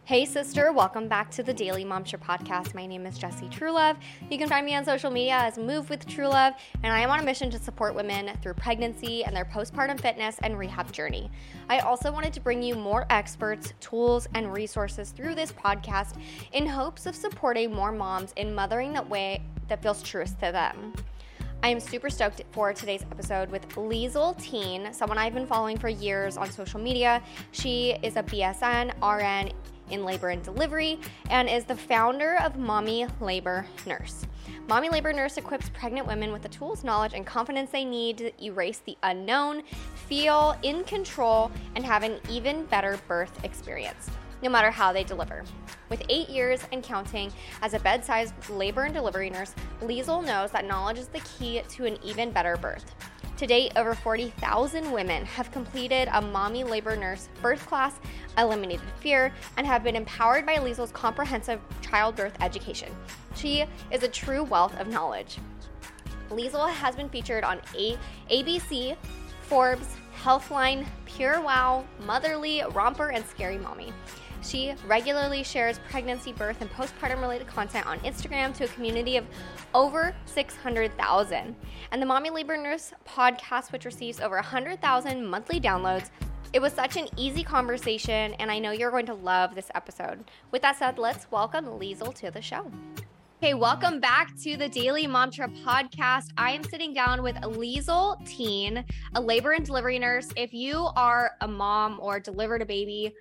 Hey sister, welcome back to the Daily Momshire Podcast. My name is Jessie Truelove. You can find me on social media as Move with Truelove, and I am on a mission to support women through pregnancy and their postpartum fitness and rehab journey. I also wanted to bring you more experts, tools, and resources through this podcast in hopes of supporting more moms in mothering that way that feels truest to them. I am super stoked for today's episode with Liesl Teen, someone I've been following for years on social media. She is a BSN, RN, in labor and delivery, and is the founder of Mommy Labor Nurse. Mommy Labor Nurse equips pregnant women with the tools, knowledge, and confidence they need to erase the unknown, feel in control, and have an even better birth experience, no matter how they deliver. With 8 years and counting as a bedside labor and delivery nurse, Liesl knows that knowledge is the key to an even better birth. To date, over 40,000 women have completed a Mommy Labor Nurse birth class, eliminated fear, and have been empowered by Liesl's comprehensive childbirth education. She is a true wealth of knowledge. Liesl has been featured on ABC, Forbes, Healthline, Pure Wow, Motherly, Romper, and Scary Mommy. She regularly shares pregnancy, birth, and postpartum related content on Instagram to a community of over 600,000. And the Mommy Labor Nurse podcast, which receives over 100,000 monthly downloads. It was such an easy conversation, and I know you're going to love this episode. With that said, let's welcome Liesl to the show. Okay, welcome back to the Daily Momshire Podcast. I am sitting down with Liesl Teen, a labor and delivery nurse. If you are a mom or delivered a baby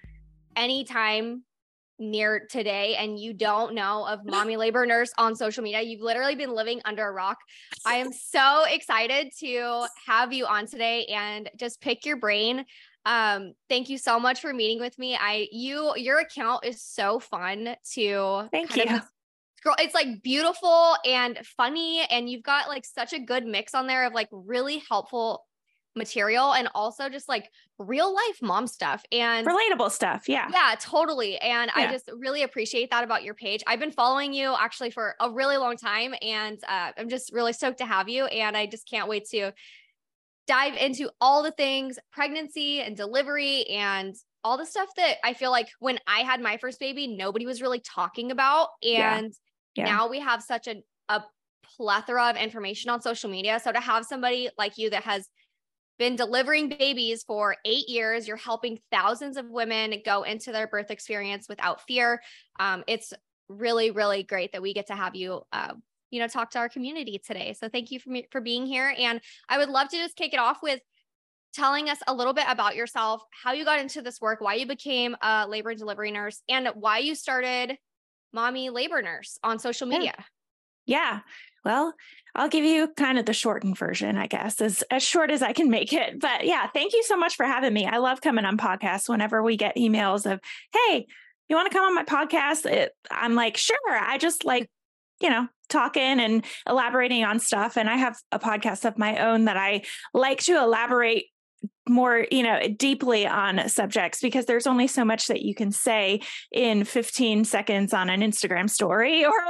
anytime near today and you don't know of Mommy Labor Nurse on social media, you've literally been living under a rock. I am so excited to have you on today and just pick your brain. Thank you so much for meeting with me. Your account is so fun to Thank you. Scroll. It's like beautiful and funny, and you've got like such a good mix on there of like really helpful material and also just like real life mom stuff and relatable stuff. Yeah, totally. And I just really appreciate that about your page. I've been following you actually for a really long time, and I'm just really stoked to have you. And I just can't wait to dive into all the things pregnancy and delivery and all the stuff that I feel like when I had my first baby, nobody was really talking about. And now we have such a plethora of information on social media. So to have somebody like you that has been delivering babies for 8 years, you're helping thousands of women go into their birth experience without fear. It's really, really great that we get to have you, talk to our community today. So thank you for being here. And I would love to just kick it off with telling us a little bit about yourself, how you got into this work, why you became a labor and delivery nurse, and why you started Mommy Labor Nurse on social media. Yeah. Well, I'll give you kind of the shortened version, I guess, as short as I can make it. But yeah, thank you so much for having me. I love coming on podcasts. Whenever we get emails of, hey, you want to come on my podcast? I'm like, sure. I just like, talking and elaborating on stuff. And I have a podcast of my own that I like to elaborate more, deeply on subjects, because there's only so much that you can say in 15 seconds on an Instagram story or,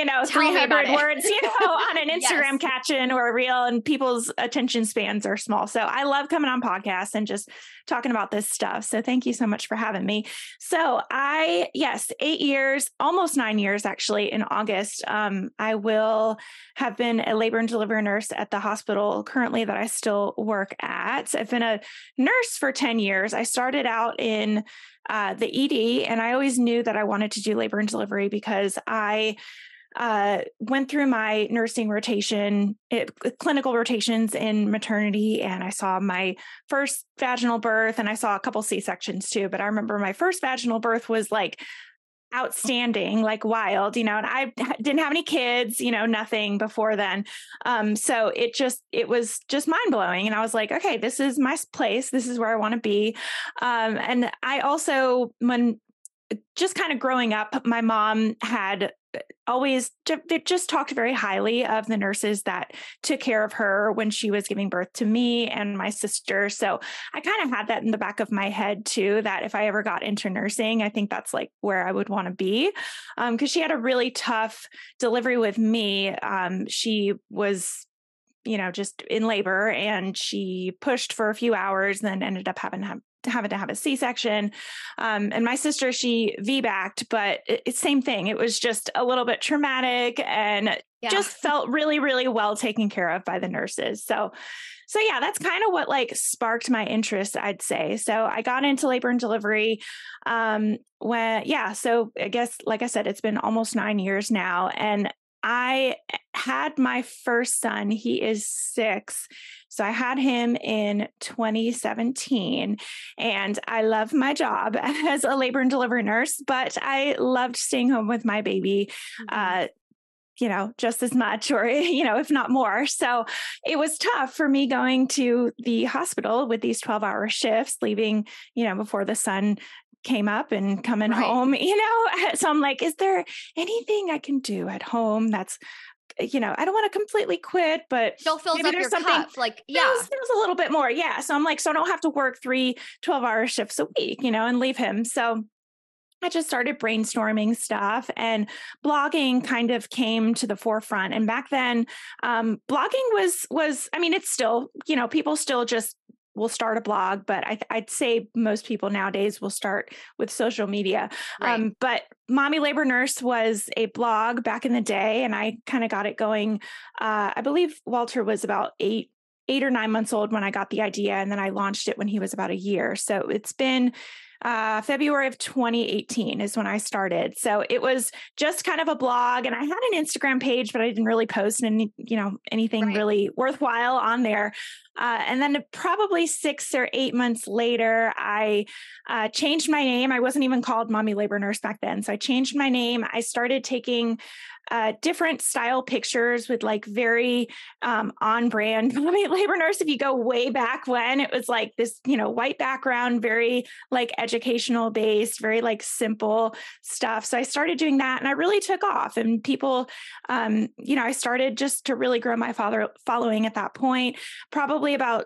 300 words, on an Instagram caption or a reel, and people's attention spans are small. So I love coming on podcasts and just talking about this stuff. So thank you so much for having me. So 8 years, almost 9 years, actually, in August, I will have been a labor and delivery nurse at the hospital currently that I still work at. I've been a nurse for 10 years. I started out in the ED, and I always knew that I wanted to do labor and delivery because I went through my nursing rotation, clinical rotations in maternity, and I saw my first vaginal birth, and I saw a couple C-sections too. But I remember my first vaginal birth was like outstanding, like wild, and I didn't have any kids, nothing before then. So it was just mind blowing. And I was like, okay, this is my place. This is where I want to be. And I also, when just kind of growing up, my mom had always just talked very highly of the nurses that took care of her when she was giving birth to me and my sister. So I kind of had that in the back of my head too, that if I ever got into nursing, I think that's like where I would want to be. Because she had a really tough delivery with me. She was just in labor, and she pushed for a few hours, then ended up having to have having to have a C-section. And my sister, she VBAC'd, but it's same thing. It was just a little bit traumatic and just felt really, really well taken care of by the nurses. So yeah, that's kind of what like sparked my interest, I'd say. So I got into labor and delivery so I guess, like I said, it's been almost 9 years now. And I had my first son. He is 6. So I had him in 2017, and I love my job as a labor and delivery nurse, but I loved staying home with my baby. Just as much or, if not more. So it was tough for me going to the hospital with these 12-hour shifts, leaving, before the sun came up and coming home, So I'm like, is there anything I can do at home that's, I don't want to completely quit, but still fills up your cup. Like, fills a little bit more. Yeah. So I'm like, so I don't have to work 3 12-hour shifts a week, and leave him. So I just started brainstorming stuff, and blogging kind of came to the forefront. And back then, blogging was, I mean, it's still, people still just will start a blog, but I'd say most people nowadays will start with social media. Right. But Mommy Labor Nurse was a blog back in the day, and I kind of got it going. I believe Walter was about 8 or 9 months old when I got the idea, and then I launched it when he was about a year. So it's been February of 2018 is when I started. So it was just kind of a blog, and I had an Instagram page, but I didn't really post anything really worthwhile on there. And then probably 6 or 8 months later, I changed my name. I wasn't even called Mommy Labor Nurse back then. So I changed my name. I started taking different style pictures with like very on brand Mommy Labor Nurse. If you go way back when, it was like this, white background, very like educational based, very like simple stuff. So I started doing that, and I really took off, and people, I started just to really grow my following at that point. Probably about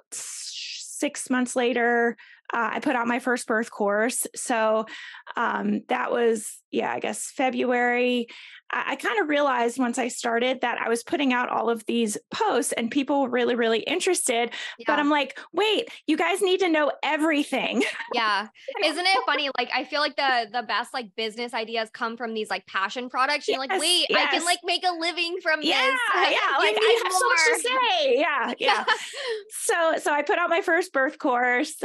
6 months later, I put out my first birth course. So that was, I guess February. I kind of realized once I started that I was putting out all of these posts and people were really, really interested. Yeah. But I'm like, wait, you guys need to know everything. Yeah. Isn't it funny? Like, I feel like the best like business ideas come from these like passion products. You're like, wait, I can like make a living from this. Yeah. Like I have so much to say. Yeah. So I put out my first birth course.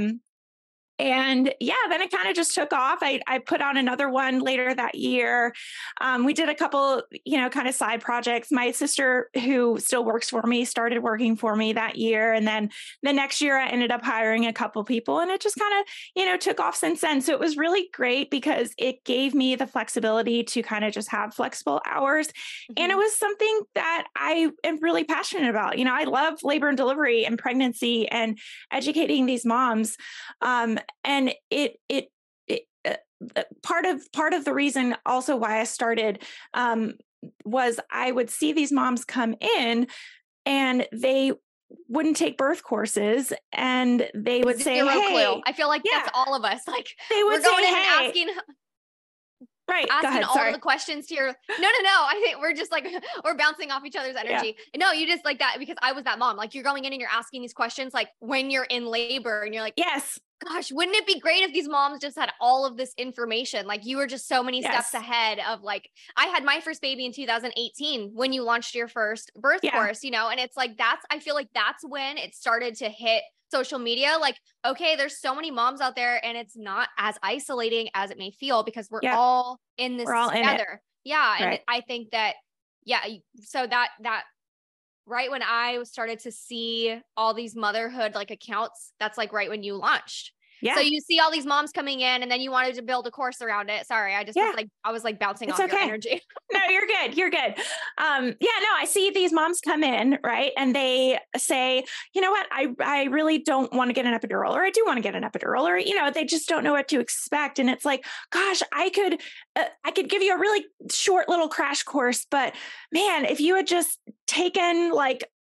And then it kind of just took off. I put on another one later that year. We did a couple, kind of side projects. My sister, who still works for me, started working for me that year. And then the next year I ended up hiring a couple people, and it just kind of, took off since then. So it was really great because it gave me the flexibility to kind of just have flexible hours. Mm-hmm. And it was something that I am really passionate about. I love labor and delivery and pregnancy and educating these moms. And part of the reason also why I started was I would see these moms come in, and they wouldn't take birth courses, and they would say, "Hey," clue. I feel like that's all of us. Like they would say, "Hey," asking. Right. Asking all the questions here. No. I think we're just like, we're bouncing off each other's energy. Yeah. No, you just like that, because I was that mom. Like, you're going in and you're asking these questions, like when you're in labor, and you're like, yes, gosh, wouldn't it be great if these moms just had all of this information? Like, you were just so many steps ahead of like, I had my first baby in 2018 when you launched your first birth course, and it's like, I feel like that's when it started to hit social media. Like, okay, there's so many moms out there, and it's not as isolating as it may feel, because we're all in this together. Yeah. And I think that, so that right when I started to see all these motherhood like accounts, that's like right when you launched. Yeah. So you see all these moms coming in, and then you wanted to build a course around it. Sorry. I just was like bouncing off your energy. No, you're good. You're good. I see these moms come in, right? And they say, you know what? I really don't want to get an epidural, or I do want to get an epidural, or, they just don't know what to expect. And it's like, gosh, I could give you a really short little crash course, but man, if you had just taken like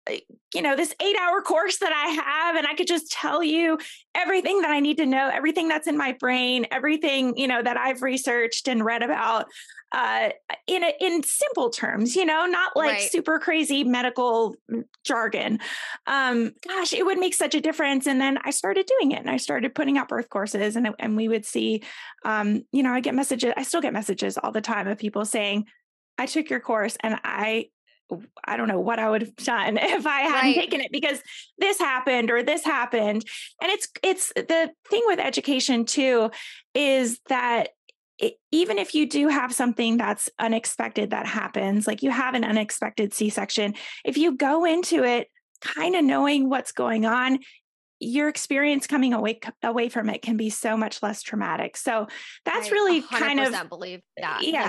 this 8-hour course that I have, and I could just tell you everything that I need to know, everything that's in my brain, everything, that I've researched and read about, in simple terms, not like Right. super crazy medical jargon. Gosh, it would make such a difference. And then I started doing it, and I started putting out birth courses, and we would see, I get messages. I still get messages all the time of people saying, I took your course and I don't know what I would have done if I hadn't Right. taken it, because this happened or this happened. And it's the thing with education too, is that even if you do have something that's unexpected that happens, like you have an unexpected C-section, if you go into it kind of knowing what's going on, your experience coming away from it can be so much less traumatic. So that's really kind of, 100% believe that. yeah.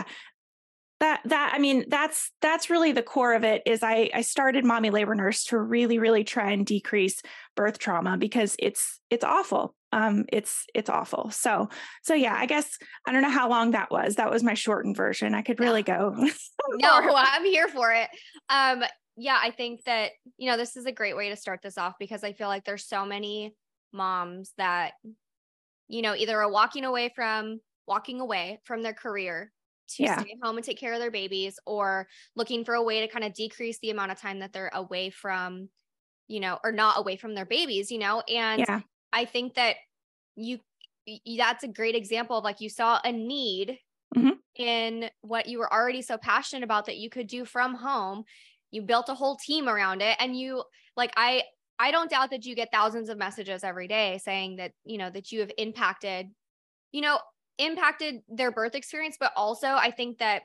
That's really the core of it. Is I started Mommy Labor Nurse to really, really try and decrease birth trauma, because it's awful. It's awful. So yeah, I guess I don't know how long that was. That was my shortened version. I could really go. No, I'm here for it. Yeah, I think that, this is a great way to start this off, because I feel like there's so many moms that, either are walking away from their career to stay home and take care of their babies, or looking for a way to kind of decrease the amount of time that they're away from, or not away from their babies, and I think that that's a great example of, like, you saw a need in what you were already so passionate about that you could do from home. You built a whole team around it, and you, like, I don't doubt that you get thousands of messages every day saying that, that you have impacted their birth experience. But also, I think that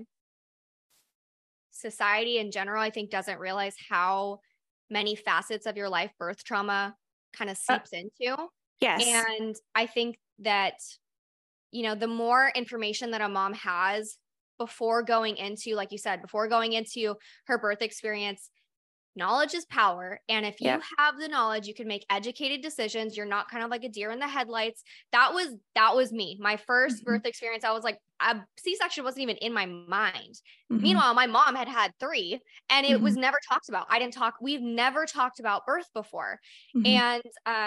society in general, I think, doesn't realize how many facets of your life birth trauma kind of seeps into. Yes. And I think that, the more information that a mom has before going into, like you said, before going into her birth experience, knowledge is power. And if you have the knowledge, you can make educated decisions. You're not kind of like a deer in the headlights. That was me. My first birth experience, I was like, a C-section wasn't even in my mind. Meanwhile, my mom had 3, and it was never talked about. We've never talked about birth before. And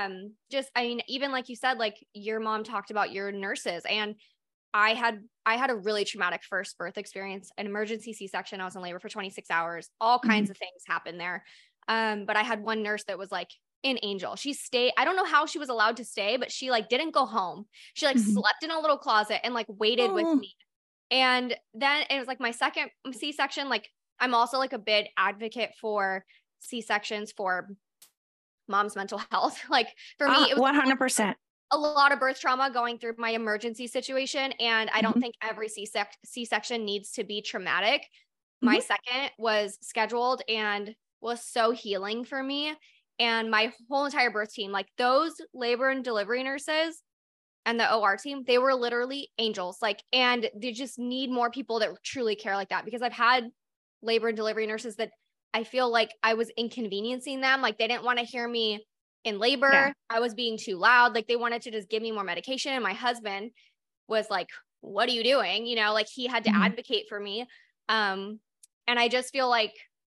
even like you said, like, your mom talked about your nurses, and I had a really traumatic first birth experience, an emergency C-section. I was in labor for 26 hours. All kinds of things happened there. But I had one nurse that was like an angel. She stayed. I don't know how she was allowed to stay, but she didn't go home. She slept in a little closet and waited with me. And then it was my second C-section. I'm also a big advocate for C-sections for mom's mental health. For me, it was 100%. a lot of birth trauma going through my emergency situation. And I don't think every C-section needs to be traumatic. My second was scheduled and was so healing for me. And my whole entire birth team, those labor and delivery nurses and the OR team, they were literally angels. And they just need more people that truly care like that, because I've had labor and delivery nurses that I feel like I was inconveniencing them. They didn't want to hear me in labor. Yeah. I was being too loud. They wanted to just give me more medication. And my husband was like, what are you doing? He had to advocate for me. And I just feel like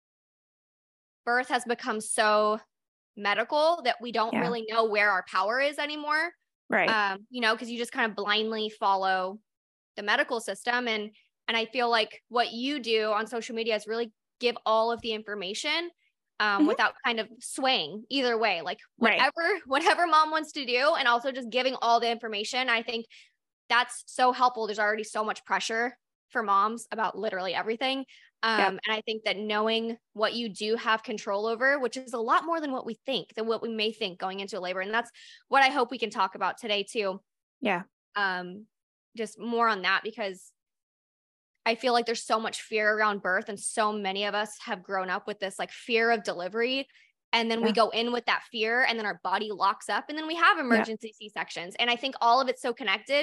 birth has become so medical that we don't really know where our power is anymore. Right. Because you just kind of blindly follow the medical system. And I feel like what you do on social media is really give all of the information without kind of swaying either way, whatever mom wants to do, and also just giving all the information. I think that's so helpful. There's already so much pressure for moms about literally everything. And I think that knowing what you do have control over, which is a lot more than what we think, than what we may think going into labor. And that's what I hope we can talk about today too. Yeah. Just more on that, because I feel like there's so much fear around birth, and so many of us have grown up with this fear of delivery. And then we go in with that fear, and then our body locks up, and then we have emergency C-sections. And I think all of it's so connected.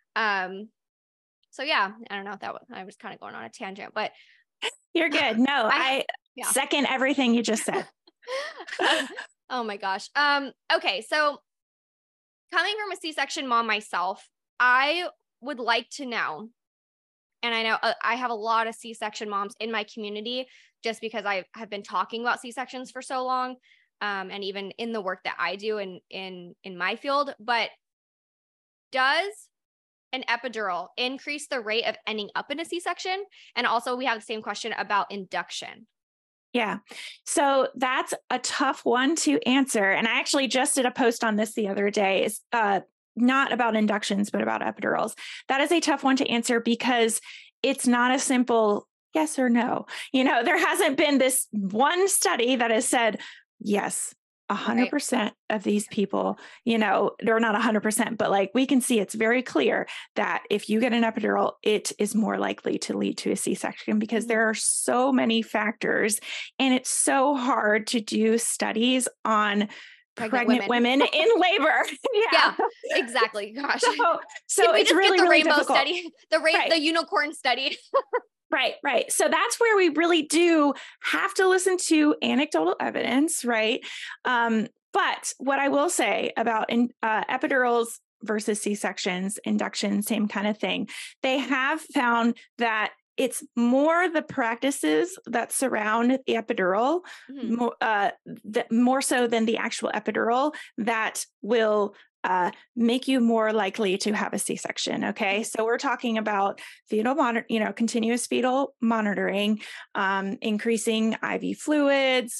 So yeah, I don't know if I was kind of going on a tangent, but you're good. No, I second everything you just said. Oh my gosh. Okay. So coming from a C-section mom myself, I would like to know, And I know I have a lot of C-section moms in my community just because I have been talking about C-sections for so long. And even in the work that I do in my field. But does an epidural increase the rate of ending up in a C-section? And also we have the same question about induction. Yeah. So that's a tough one to answer. And I actually just did a post on this the other day. It's not about inductions, but about epidurals. That is a tough one to answer because it's not a simple yes or no. There hasn't been this one study that has said, yes, 100% of these people, they're not 100%, but like we can see it's very clear that if you get an epidural, it is more likely to lead to a C-section because there are so many factors and it's so hard to do studies on pregnant women in labor. Yeah, exactly. Gosh. So it's really, the really rainbow difficult. Study, the unicorn study. Right. So that's where we really do have to listen to anecdotal evidence, right? But what I will say about epidurals versus C-sections, induction, same kind of thing. They have found that it's more the practices that surround the epidural, more so than the actual epidural, that will make you more likely to have a C-section. Okay. So we're talking about continuous fetal monitoring, increasing IV fluids,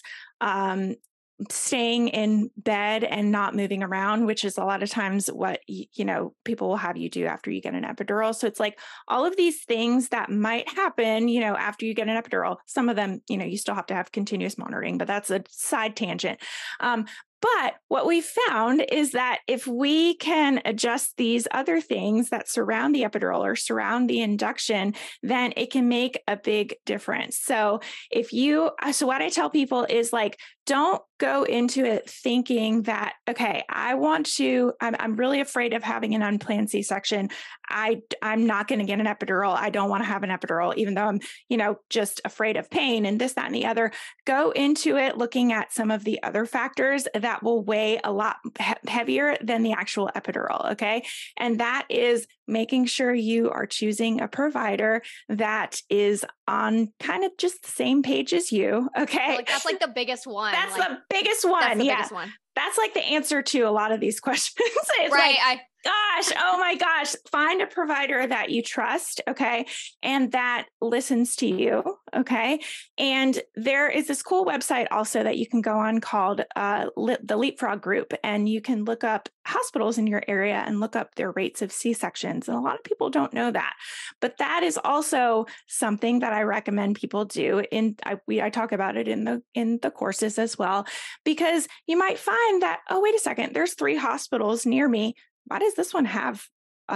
staying in bed and not moving around, which is a lot of times what, people will have you do after you get an epidural. So it's like all of these things that might happen, after you get an epidural. Some of them, you still have to have continuous monitoring, but that's a side tangent. But what we found is that if we can adjust these other things that surround the epidural or surround the induction, then it can make a big difference. So what I tell people is like, don't go into it thinking that, okay, I'm really afraid of having an unplanned C-section. I'm not going to get an epidural. I don't want to have an epidural, even though I'm, just afraid of pain and this, that, and the other. Go into it looking at some of the other factors that will weigh a lot heavier than the actual epidural. Okay. And that is making sure you are choosing a provider that is on kind of just the same page as you. Okay. That's like the biggest one. That's the biggest one. That's the biggest one. That's like the answer to a lot of these questions. It's right. Oh my gosh, find a provider that you trust, okay, and that listens to you, okay? And there is this cool website also that you can go on called the Leapfrog Group, and you can look up hospitals in your area and look up their rates of C-sections. And a lot of people don't know that, but that is also something that I recommend people do. I talk about it in the courses as well, because you might find that, oh, wait a second, there's 3 hospitals near me. Why does this one have a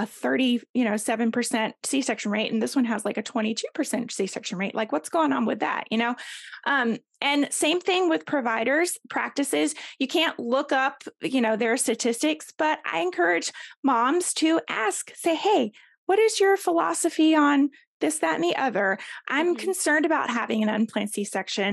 7% C-section rate and this one has like a 22% C-section rate? Like, what's going on with that? And same thing with providers, practices. You can't look up, their statistics, but I encourage moms to say, hey, what is your philosophy on this, that, and the other? I'm concerned about having an unplanned C-section.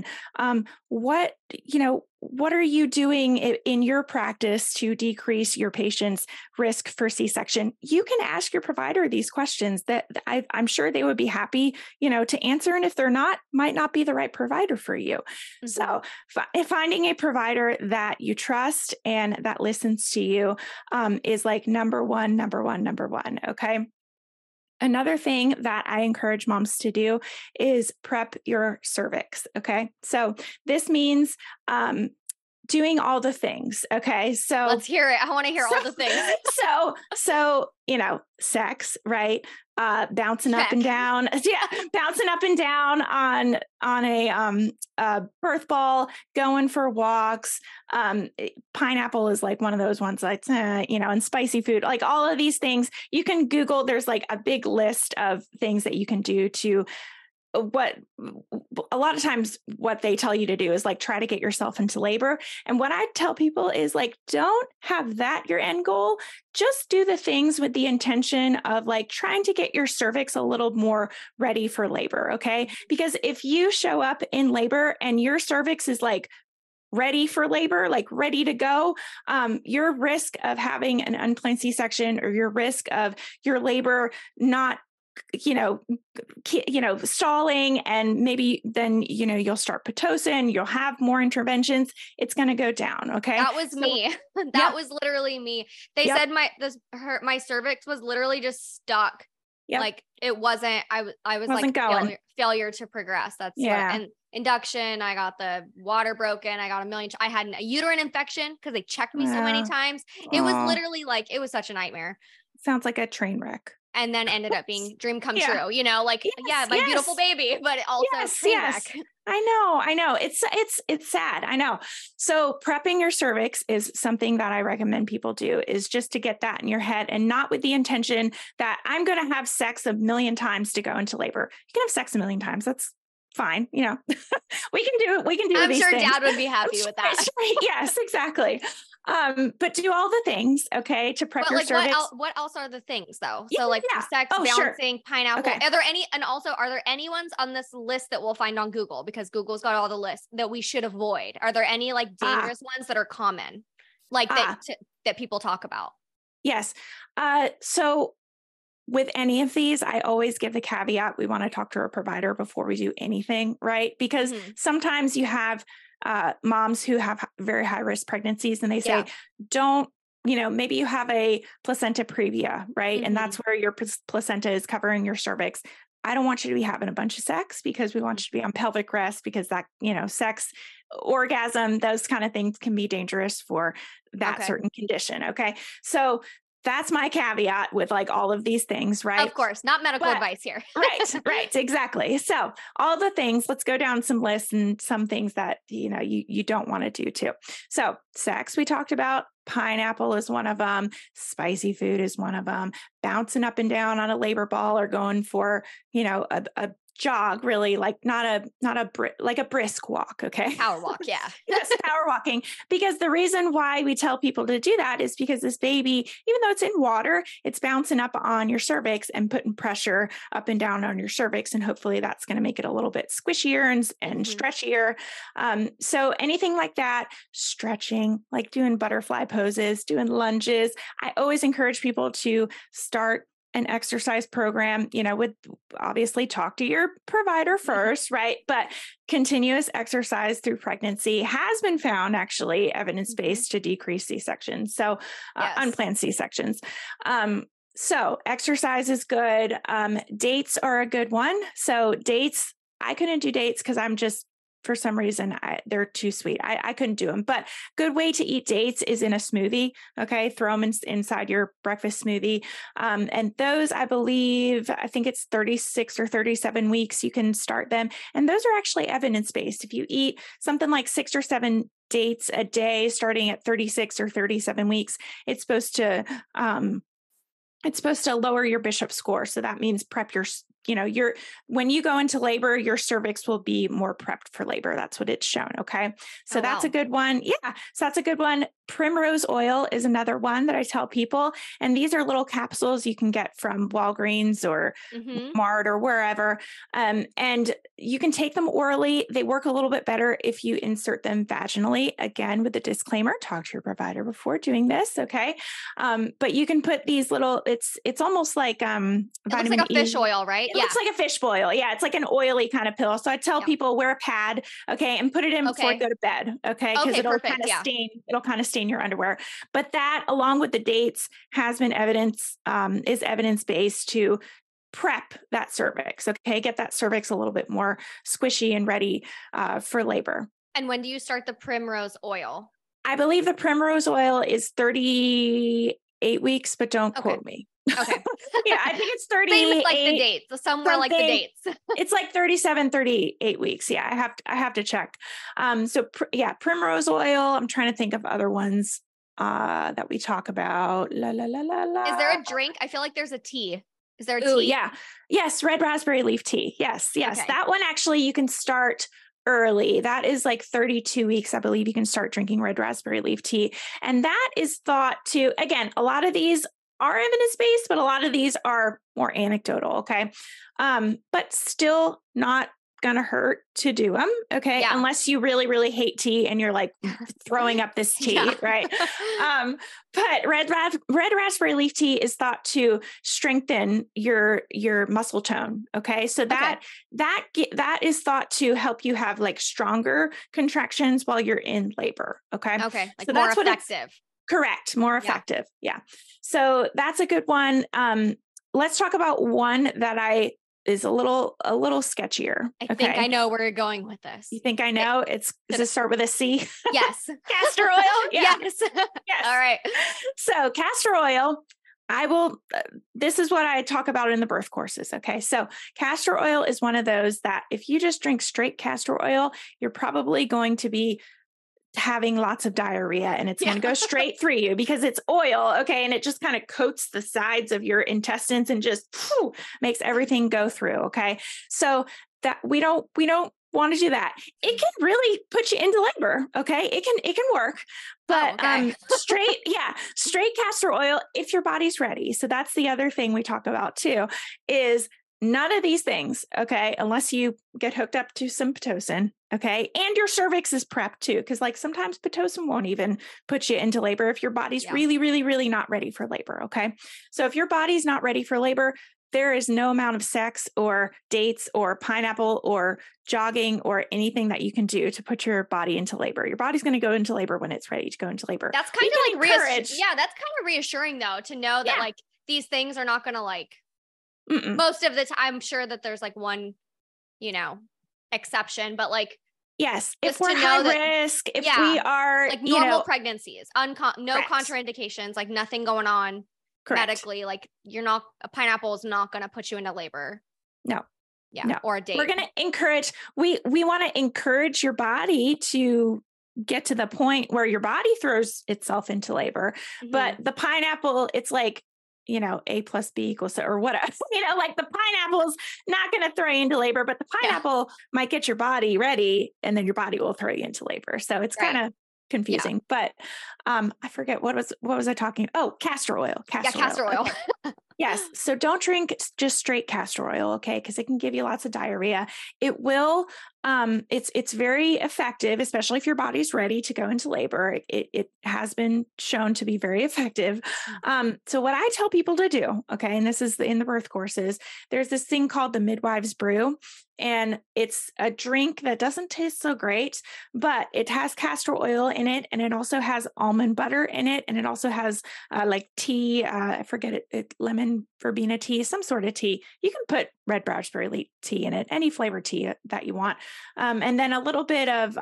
What are you doing in your practice to decrease your patient's risk for C-section? You can ask your provider these questions that I'm sure they would be happy, to answer. And if they're not, might not be the right provider for you. So finding a provider that you trust and that listens to you is like number one. Okay. Another thing that I encourage moms to do is prep your cervix. Okay. So this means doing all the things. Okay. So let's hear it. I want to hear all the things. So, sex, right? Bouncing up and down. Yeah. Bouncing up and down on a birth ball, going for walks. Pineapple is like one of those ones like, and spicy food, like all of these things you can Google. There's like a big list of things that you can do to what a lot of times what they tell you to do is like try to get yourself into labor. And what I tell people is like, don't have that your end goal. Just do the things with the intention of like trying to get your cervix a little more ready for labor. Okay. Because if you show up in labor and your cervix is like ready for labor, like ready to go, your risk of having an unplanned C-section or your risk of your labor not stalling, and maybe then, you'll start Pitocin, you'll have more interventions. It's going to go down. Okay. That was me. That was literally me. They said my cervix was literally just stuck. Yep. Like it wasn't, I was wasn't like failure to progress. That's and induction. I got the water broken. I got I had a uterine infection because they checked me so many times. It was literally like, it was such a nightmare. Sounds like a train wreck. And then ended up being dream come true, my beautiful baby, but also train wreck. I know. It's sad. I know. So prepping your cervix is something that I recommend people do, is just to get that in your head, and not with the intention that I'm going to have sex 1,000,000 times to go into labor. You can have sex 1,000,000 times. That's fine. We can do I'm these sure things. Dad would be happy with that. Yes, exactly. But do all the things, okay, to prep your cervix. What else are the things though? So sex, balancing, pineapple. Okay. Are there any ones on this list that we'll find on Google? Because Google's got all the lists that we should avoid. Are there any dangerous ones that are common, that people talk about? Yes. So with any of these, I always give the caveat, we want to talk to our provider before we do anything, right? Because sometimes you have moms who have very high risk pregnancies, and they say, don't, maybe you have a placenta previa, right? And that's where your placenta is covering your cervix. I don't want you to be having a bunch of sex, because we want you to be on pelvic rest, because that, sex, orgasm, those kind of things can be dangerous for that certain condition. Okay. So that's my caveat with all of these things, right? Of course, not medical advice here. Right, exactly. So all the things, let's go down some lists and some things that, you don't want to do too. So sex, we talked about. Pineapple is one of them. Spicy food is one of them. Bouncing up and down on a labor ball, or going for, a jog, really, not a brisk walk. Okay. Power walk. Yeah. Yes. Power walking. Because the reason why we tell people to do that is because this baby, even though it's in water, it's bouncing up on your cervix and putting pressure up and down on your cervix. And hopefully that's going to make it a little bit squishier and stretchier. So anything like that, stretching, like doing butterfly poses, doing lunges. I always encourage people to start an exercise program, would obviously talk to your provider first, right? But continuous exercise through pregnancy has been found actually evidence-based to decrease C-sections. So unplanned C-sections. So exercise is good. Dates are a good one. So dates, I couldn't do dates because I'm just, for some reason, they're too sweet. I couldn't do them, but good way to eat dates is in a smoothie. Okay. Throw them inside your breakfast smoothie. And those, I think it's 36 or 37 weeks, you can start them. And those are actually evidence-based. If you eat something like 6 or 7 dates a day, starting at 36 or 37 weeks, it's supposed to lower your Bishop score. So that means prep when you go into labor, your cervix will be more prepped for labor. That's what it's shown. Okay. So that's a good one. Yeah. So that's a good one. Primrose oil is another one that I tell people. And these are little capsules you can get from Walgreens or Mart or wherever. And you can take them orally. They work a little bit better if you insert them vaginally. Again, with the disclaimer, talk to your provider before doing this. Okay. But you can put these little, it's almost like, it looks like a fish oil, right? It looks like a fish oil. Yeah. It's like an oily kind of pill. So I tell people, wear a pad. Okay. And put it in before you go to bed. Okay. Because it'll kind of stain your underwear. But that, along with the dates, has been is evidence-based to prep that cervix. Okay. Get that cervix a little bit more squishy and ready for labor. And when do you start the primrose oil? I believe the primrose oil is 38 weeks, but don't quote me. Okay. Yeah, I think it's 38. Same with the dates. Somewhere like the dates. It's like 37, 38 weeks. Yeah, I have to check. Primrose oil. I'm trying to think of other ones that we talk about. Is there a drink? I feel like there's a tea. Is there a tea? Yeah. Yes, red raspberry leaf tea. Yes. Okay. That one actually you can start early. That is like 32 weeks. I believe you can start drinking red raspberry leaf tea. And that is thought to, again, a lot of these are evidence-based, but a lot of these are more anecdotal. Okay. But still not going to hurt to do them. Okay. Yeah. Unless you really, really hate tea and you're like throwing up this tea, Yeah. right? But red raspberry leaf tea is thought to strengthen your muscle tone. Okay. So that is thought to help you have like stronger contractions while you're in labor. Okay. Okay. Like so more that's effective. Correct. More effective. Yeah. So that's a good one. Let's talk about one that is a little sketchier. I think I know where you're going with this. You think I know? Does it start with a C? Yes. Castor oil? Yeah. Yes. Yes. All right. So castor oil, this is what I talk about in the birth courses. Okay. So castor oil is one of those that if you just drink straight castor oil, you're probably going to be having lots of diarrhea and it's going to go straight through you because it's oil. Okay. And it just kind of coats the sides of your intestines and just makes everything go through. Okay. So that we don't want to do that. It can really put you into labor. Okay. It can work, but straight castor oil, if your body's ready. So that's the other thing we talk about too, is none of these things, okay, unless you get hooked up to some Pitocin, okay, and your cervix is prepped too, because like sometimes Pitocin won't even put you into labor if your body's really, really, really not ready for labor, okay? So if your body's not ready for labor, there is no amount of sex or dates or pineapple or jogging or anything that you can do to put your body into labor. Your body's going to go into labor when it's ready to go into labor. That's kind of like that's kind of reassuring though, to know that like these things are not going to like, most of the time, I'm sure that there's like one, exception, but like, yes, if we're high risk, if we are like normal pregnancies, no contraindications, like nothing going on medically, like a pineapple is not going to put you into labor. No. Yeah. No. Or a date. We're going to encourage, we want to encourage your body to get to the point where your body throws itself into labor. But the pineapple, it's like, A plus B equals, or whatever, like the pineapple's not going to throw you into labor, but the pineapple might get your body ready and then your body will throw you into labor. So it's kind of confusing, but I forget what was I talking? Oh, castor oil. Castor oil. Okay. Yes. So don't drink just straight castor oil. Okay. Cause it can give you lots of diarrhea. It will, it's very effective, especially if your body's ready to go into labor. It has been shown to be very effective. So what I tell people to do, okay, and this is in the birth courses, there's this thing called the midwives brew, and it's a drink that doesn't taste so great, but it has castor oil in it. And it also has almond butter in it. And it also has like tea, I forget it, lemon verbena tea, some sort of tea. You can put red raspberry tea in it, any flavored tea that you want. And then a little bit of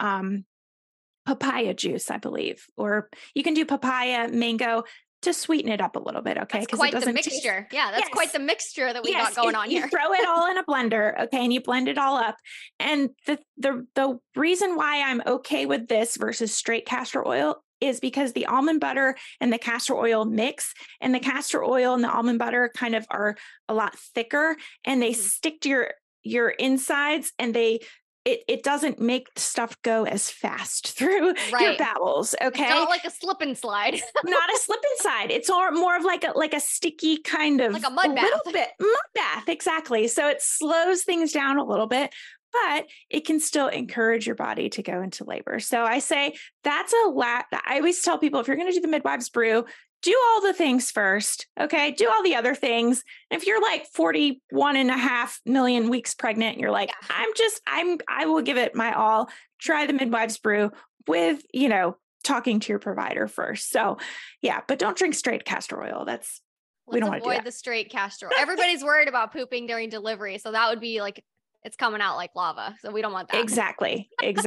papaya juice, I believe, or you can do papaya, mango to sweeten it up a little bit. Okay. That's quite the mixture. That's quite the mixture that we got going on here. You throw it all in a blender. Okay. And you blend it all up. And the reason why I'm okay with this versus straight castor oil is because the almond butter and the castor oil mix, and the castor oil and the almond butter kind of are a lot thicker, and they stick to your insides, and it doesn't make stuff go as fast through your bowels. Okay. It's not like a slip and slide. Not a slip and slide. It's more of like a sticky kind of, like a mud bath. Little bit mud bath. Exactly. So it slows things down a little bit, but it can still encourage your body to go into labor. So I say that's I always tell people, if you're going to do the midwives brew, do all the things first. Okay. Do all the other things. And if you're like 41.5 million weeks pregnant, and you're like, I will give it my all. Try the midwives brew with, talking to your provider first. So but don't drink straight castor oil. We don't want to avoid the straight castor oil. Everybody's worried about pooping during delivery. So that would be like, it's coming out like lava. So we don't want that. Exactly.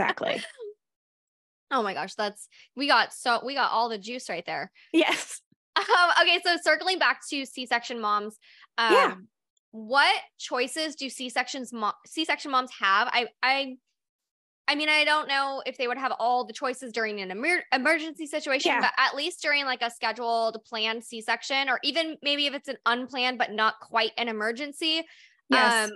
Oh my gosh. We got all the juice right there. Yes. Okay. So circling back to C-section moms, what choices do C-section moms have? I mean, I don't know if they would have all the choices during an emergency situation, but at least during like a scheduled planned C-section, or even maybe if it's an unplanned, but not quite an emergency. Yes.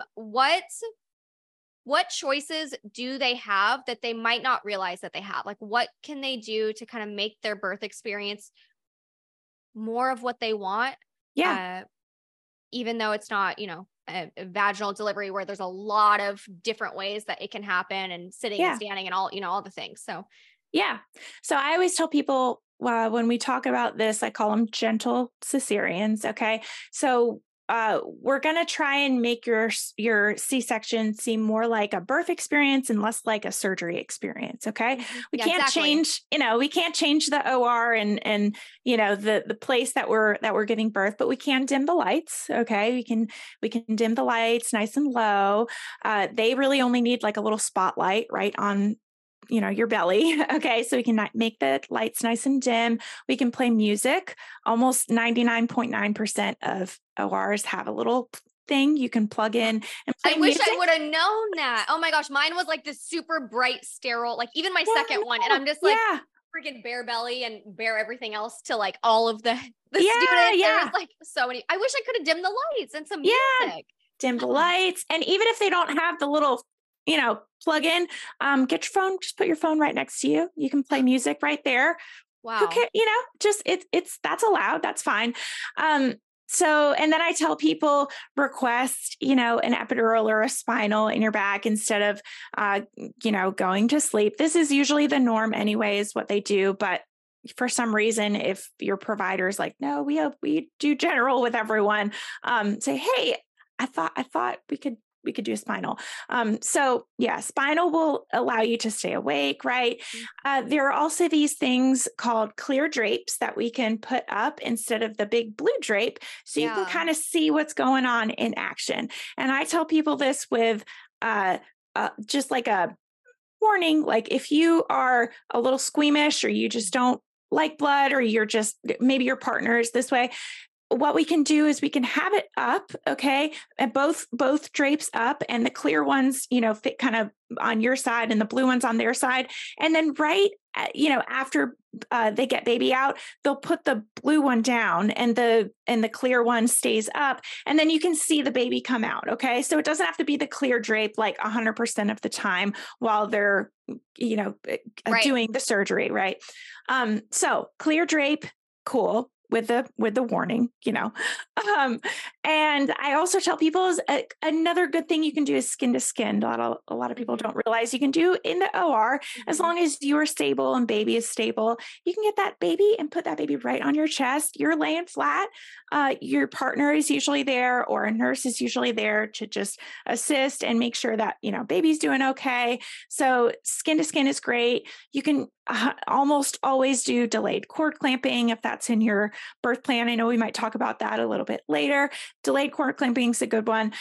What choices do they have that they might not realize that they have? Like, what can they do to kind of make their birth experience more of what they want? Yeah. Even though it's not, vaginal delivery where there's a lot of different ways that it can happen, and sitting and standing and all, all the things. So yeah. So I always tell people when we talk about this, I call them gentle cesareans. Okay. So we're going to try and make your C-section seem more like a birth experience and less like a surgery experience. Okay. We can't change, we can't change the OR and, the place that we're giving birth, but we can dim the lights. Okay. We can dim the lights nice and low. They really only need like a little spotlight right on your belly. Okay. So we can make the lights nice and dim. We can play music. Almost 99.9% of ORs have a little thing you can plug in and play music. I would have known that. Oh my gosh. Mine was like this super bright, sterile, like even my second one. And I'm just like freaking bare belly and bare everything else to like all of the students. There was like so many. I wish I could have dimmed the lights and some music. Dim the lights. And even if they don't have the little plug in, get your phone, just put your phone right next to you. You can play music right there. Wow. Okay. Just that's allowed. That's fine. So, and then I tell people request, an epidural or a spinal in your back instead of, going to sleep. This is usually the norm anyways, what they do. But for some reason, if your provider is like, no, we do general with everyone, say, hey, I thought we could do a spinal. So yeah, spinal will allow you to stay awake, right? There are also these things called clear drapes that we can put up instead of the big blue drape. So you can kind of see what's going on in action. And I tell people this with just like a warning, like if you are a little squeamish or you just don't like blood, or you're just, maybe your partner is this way, what we can do is we can have it up, okay, and both drapes up, and the clear ones, fit kind of on your side and the blue ones on their side. And then after they get baby out, they'll put the blue one down and the clear one stays up, and then you can see the baby come out. Okay. So it doesn't have to be the clear drape like 100% of the time while they're, doing the surgery. Right. So clear drape, cool. With the warning, and I also tell people is another good thing you can do is skin to skin. A lot of people don't realize you can do in the OR, as long as you are stable and baby is stable. You can get that baby and put that baby right on your chest. You're laying flat. Your partner is usually there, or a nurse is usually there to just assist and make sure that baby's doing okay. So skin to skin is great. You can almost always do delayed cord clamping if that's in your birth plan. I know we might talk about that a little bit later. Delayed cord clamping is a good one.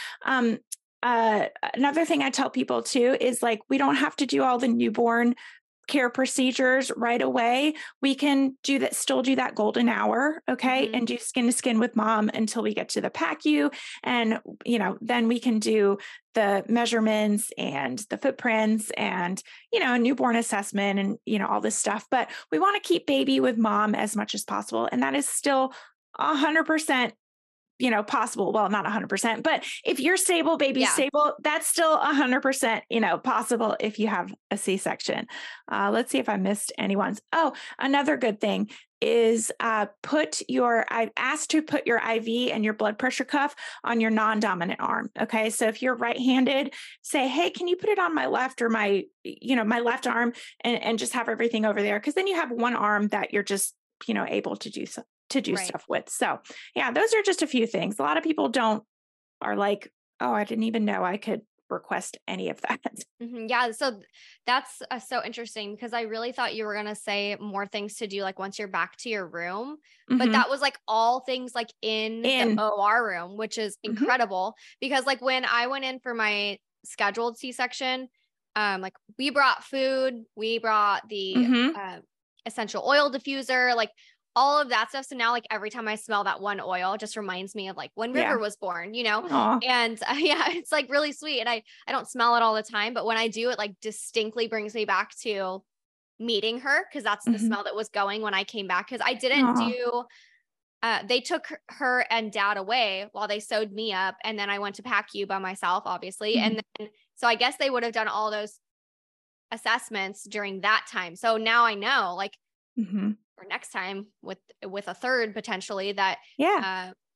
Another thing I tell people too is like, we don't have to do all the newborn care procedures right away. We can still do that golden hour. Okay. And do skin to skin with mom until we get to the PACU. And, then we can do the measurements and the footprints and, a newborn assessment and, all this stuff. But we want to keep baby with mom as much as possible. And that is still 100%, possible. Well, not 100%, but if you're stable, baby's stable, that's still 100%, possible if you have a C-section. Let's see if I missed anyone's. Oh, another good thing is I've asked to put your IV and your blood pressure cuff on your non-dominant arm. Okay. So if you're right-handed, say, hey, can you put it on my left or my left arm and just have everything over there? Cause then you have one arm that you're just, able to do stuff with. So yeah, those are just a few things. A lot of people are like, oh, I didn't even know I could request any of that. Yeah. So that's so interesting, because I really thought you were going to say more things to do like once you're back to your room, but that was like all things like in the OR room, which is incredible, because like when I went in for my scheduled C-section, like we brought food, we brought the essential oil diffuser, like all of that stuff. So now like every time I smell that one oil, it just reminds me of like when River was born, Aww. and it's like really sweet. And I don't smell it all the time, but when I do, it like distinctly brings me back to meeting her. Cause that's the smell that was going when I came back. Cause I didn't do, they took her and dad away while they sewed me up. And then I went to PACU by myself, obviously. And then, so I guess they would have done all those assessments during that time. So now I know like, or next time with a third potentially that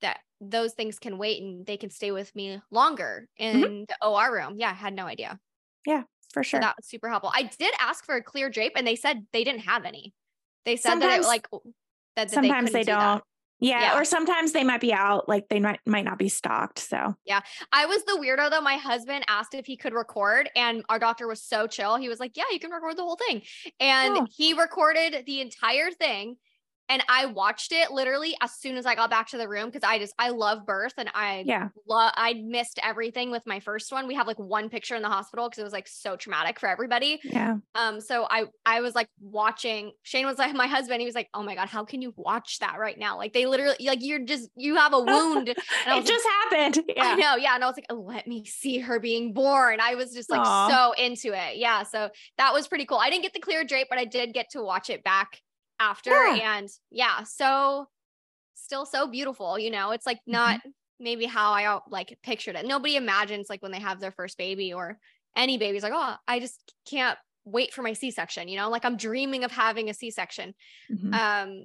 that those things can wait and they can stay with me longer Mhm. in the OR room. Yeah, I had no idea. Yeah, for So sure. that was super helpful. I did ask for a clear drape and they said they didn't have any. They said that it Sometimes like that they sometimes couldn't they do that. don't. Yeah, Yeah. or sometimes they might be out, like they might not be stocked. So Yeah. I was the weirdo though. My husband asked if he could record and our doctor was so chill. He was like, yeah, you can record the whole thing. And oh, he recorded the entire thing. And I watched it literally as soon as I got back to the room because I love birth and yeah. I missed everything with my first one. We have like one picture in the hospital because it was like so traumatic for everybody. Yeah. So I was like watching. Shane was like my husband. He was like, "Oh my god, how can you watch that right now? Like they literally like you have a wound." And I was It just happened. I Yeah. know, yeah. And I was like, oh, let me see her being born. I was just like Aw. so into it. Yeah. So that was pretty cool. I didn't get the clear drape, but I did get to watch it back after. Yeah. And yeah, so still so beautiful. You know, it's like not maybe how I like pictured it. Nobody imagines like when they have their first baby or any baby's like, oh, I just can't wait for my C-section, you know, like I'm dreaming of having a C-section. Mhm.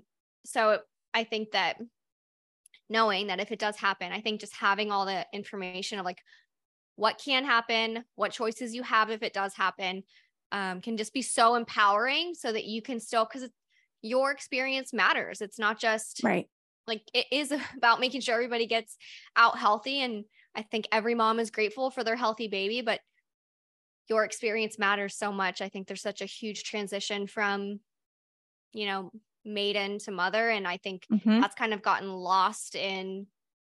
So I think that knowing that if it does happen, I think just having all the information of like what can happen, what choices you have if it does happen, can just be so empowering so that you can still, because your experience matters. It's not just Right. like, it is about making sure everybody gets out healthy. And I think every mom is grateful for their healthy baby, but your experience matters so much. I think there's such a huge transition from, you know, maiden to mother. And I think Mhm. that's kind of gotten lost in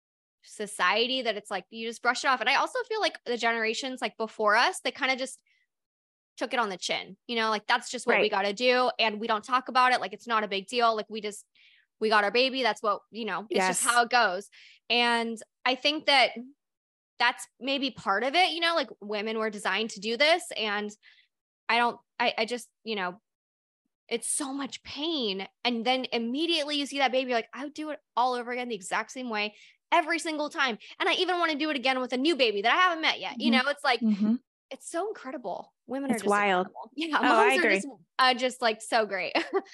society that it's like you just brush it off. And I also feel like the generations like before us, they kind of just took it on the chin, you know, like that's just what we Right. got to do. And we don't talk about it. Like it's not a big deal. Like we got our baby. That's what, you know, it's just Yes. how it goes. And I think that that's maybe part of it, you know, like women were designed to do this. And I just, you know, it's so much pain. And then immediately you see that baby, you're like, I would do it all over again the exact same way every single time. And I even want to do it again with a new baby that I haven't met yet. You Mhm. know, it's like, Mhm. it's so incredible. Women are It's just wild. incredible. Yeah. Oh, I Moms are agree. just like so great.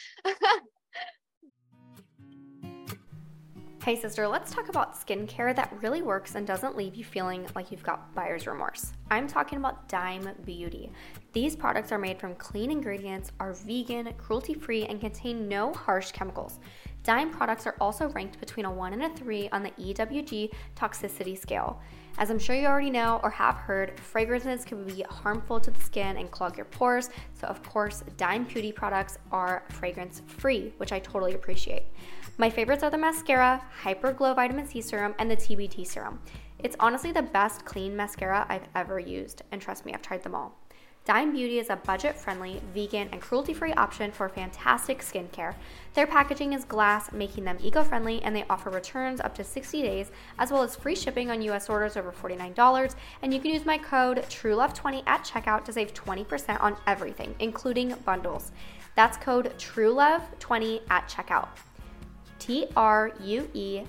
Hey sister, let's talk about skincare that really works and doesn't leave you feeling like you've got buyer's remorse. I'm talking about Dime Beauty. These products are made from clean ingredients, are vegan, cruelty-free, and contain no harsh chemicals. Dime products are also ranked between a 1 and a 3 on the EWG toxicity scale. As I'm sure you already know or have heard, fragrances can be harmful to the skin and clog your pores, so of course, Dime Beauty products are fragrance-free, which I totally appreciate. My favorites are the mascara, Hyper Glow Vitamin C Serum, and the TBT Serum. It's honestly the best clean mascara I've ever used, and trust me, I've tried them all. Dime Beauty is a budget-friendly, vegan, and cruelty-free option for fantastic skincare. Their packaging is glass, making them eco-friendly, and they offer returns up to 60 days, as well as free shipping on U.S. orders over $49, and you can use my code TRUELOVE20 at checkout to save 20% on everything, including bundles. That's code TRUELOVE20 at checkout. TRUELOVE20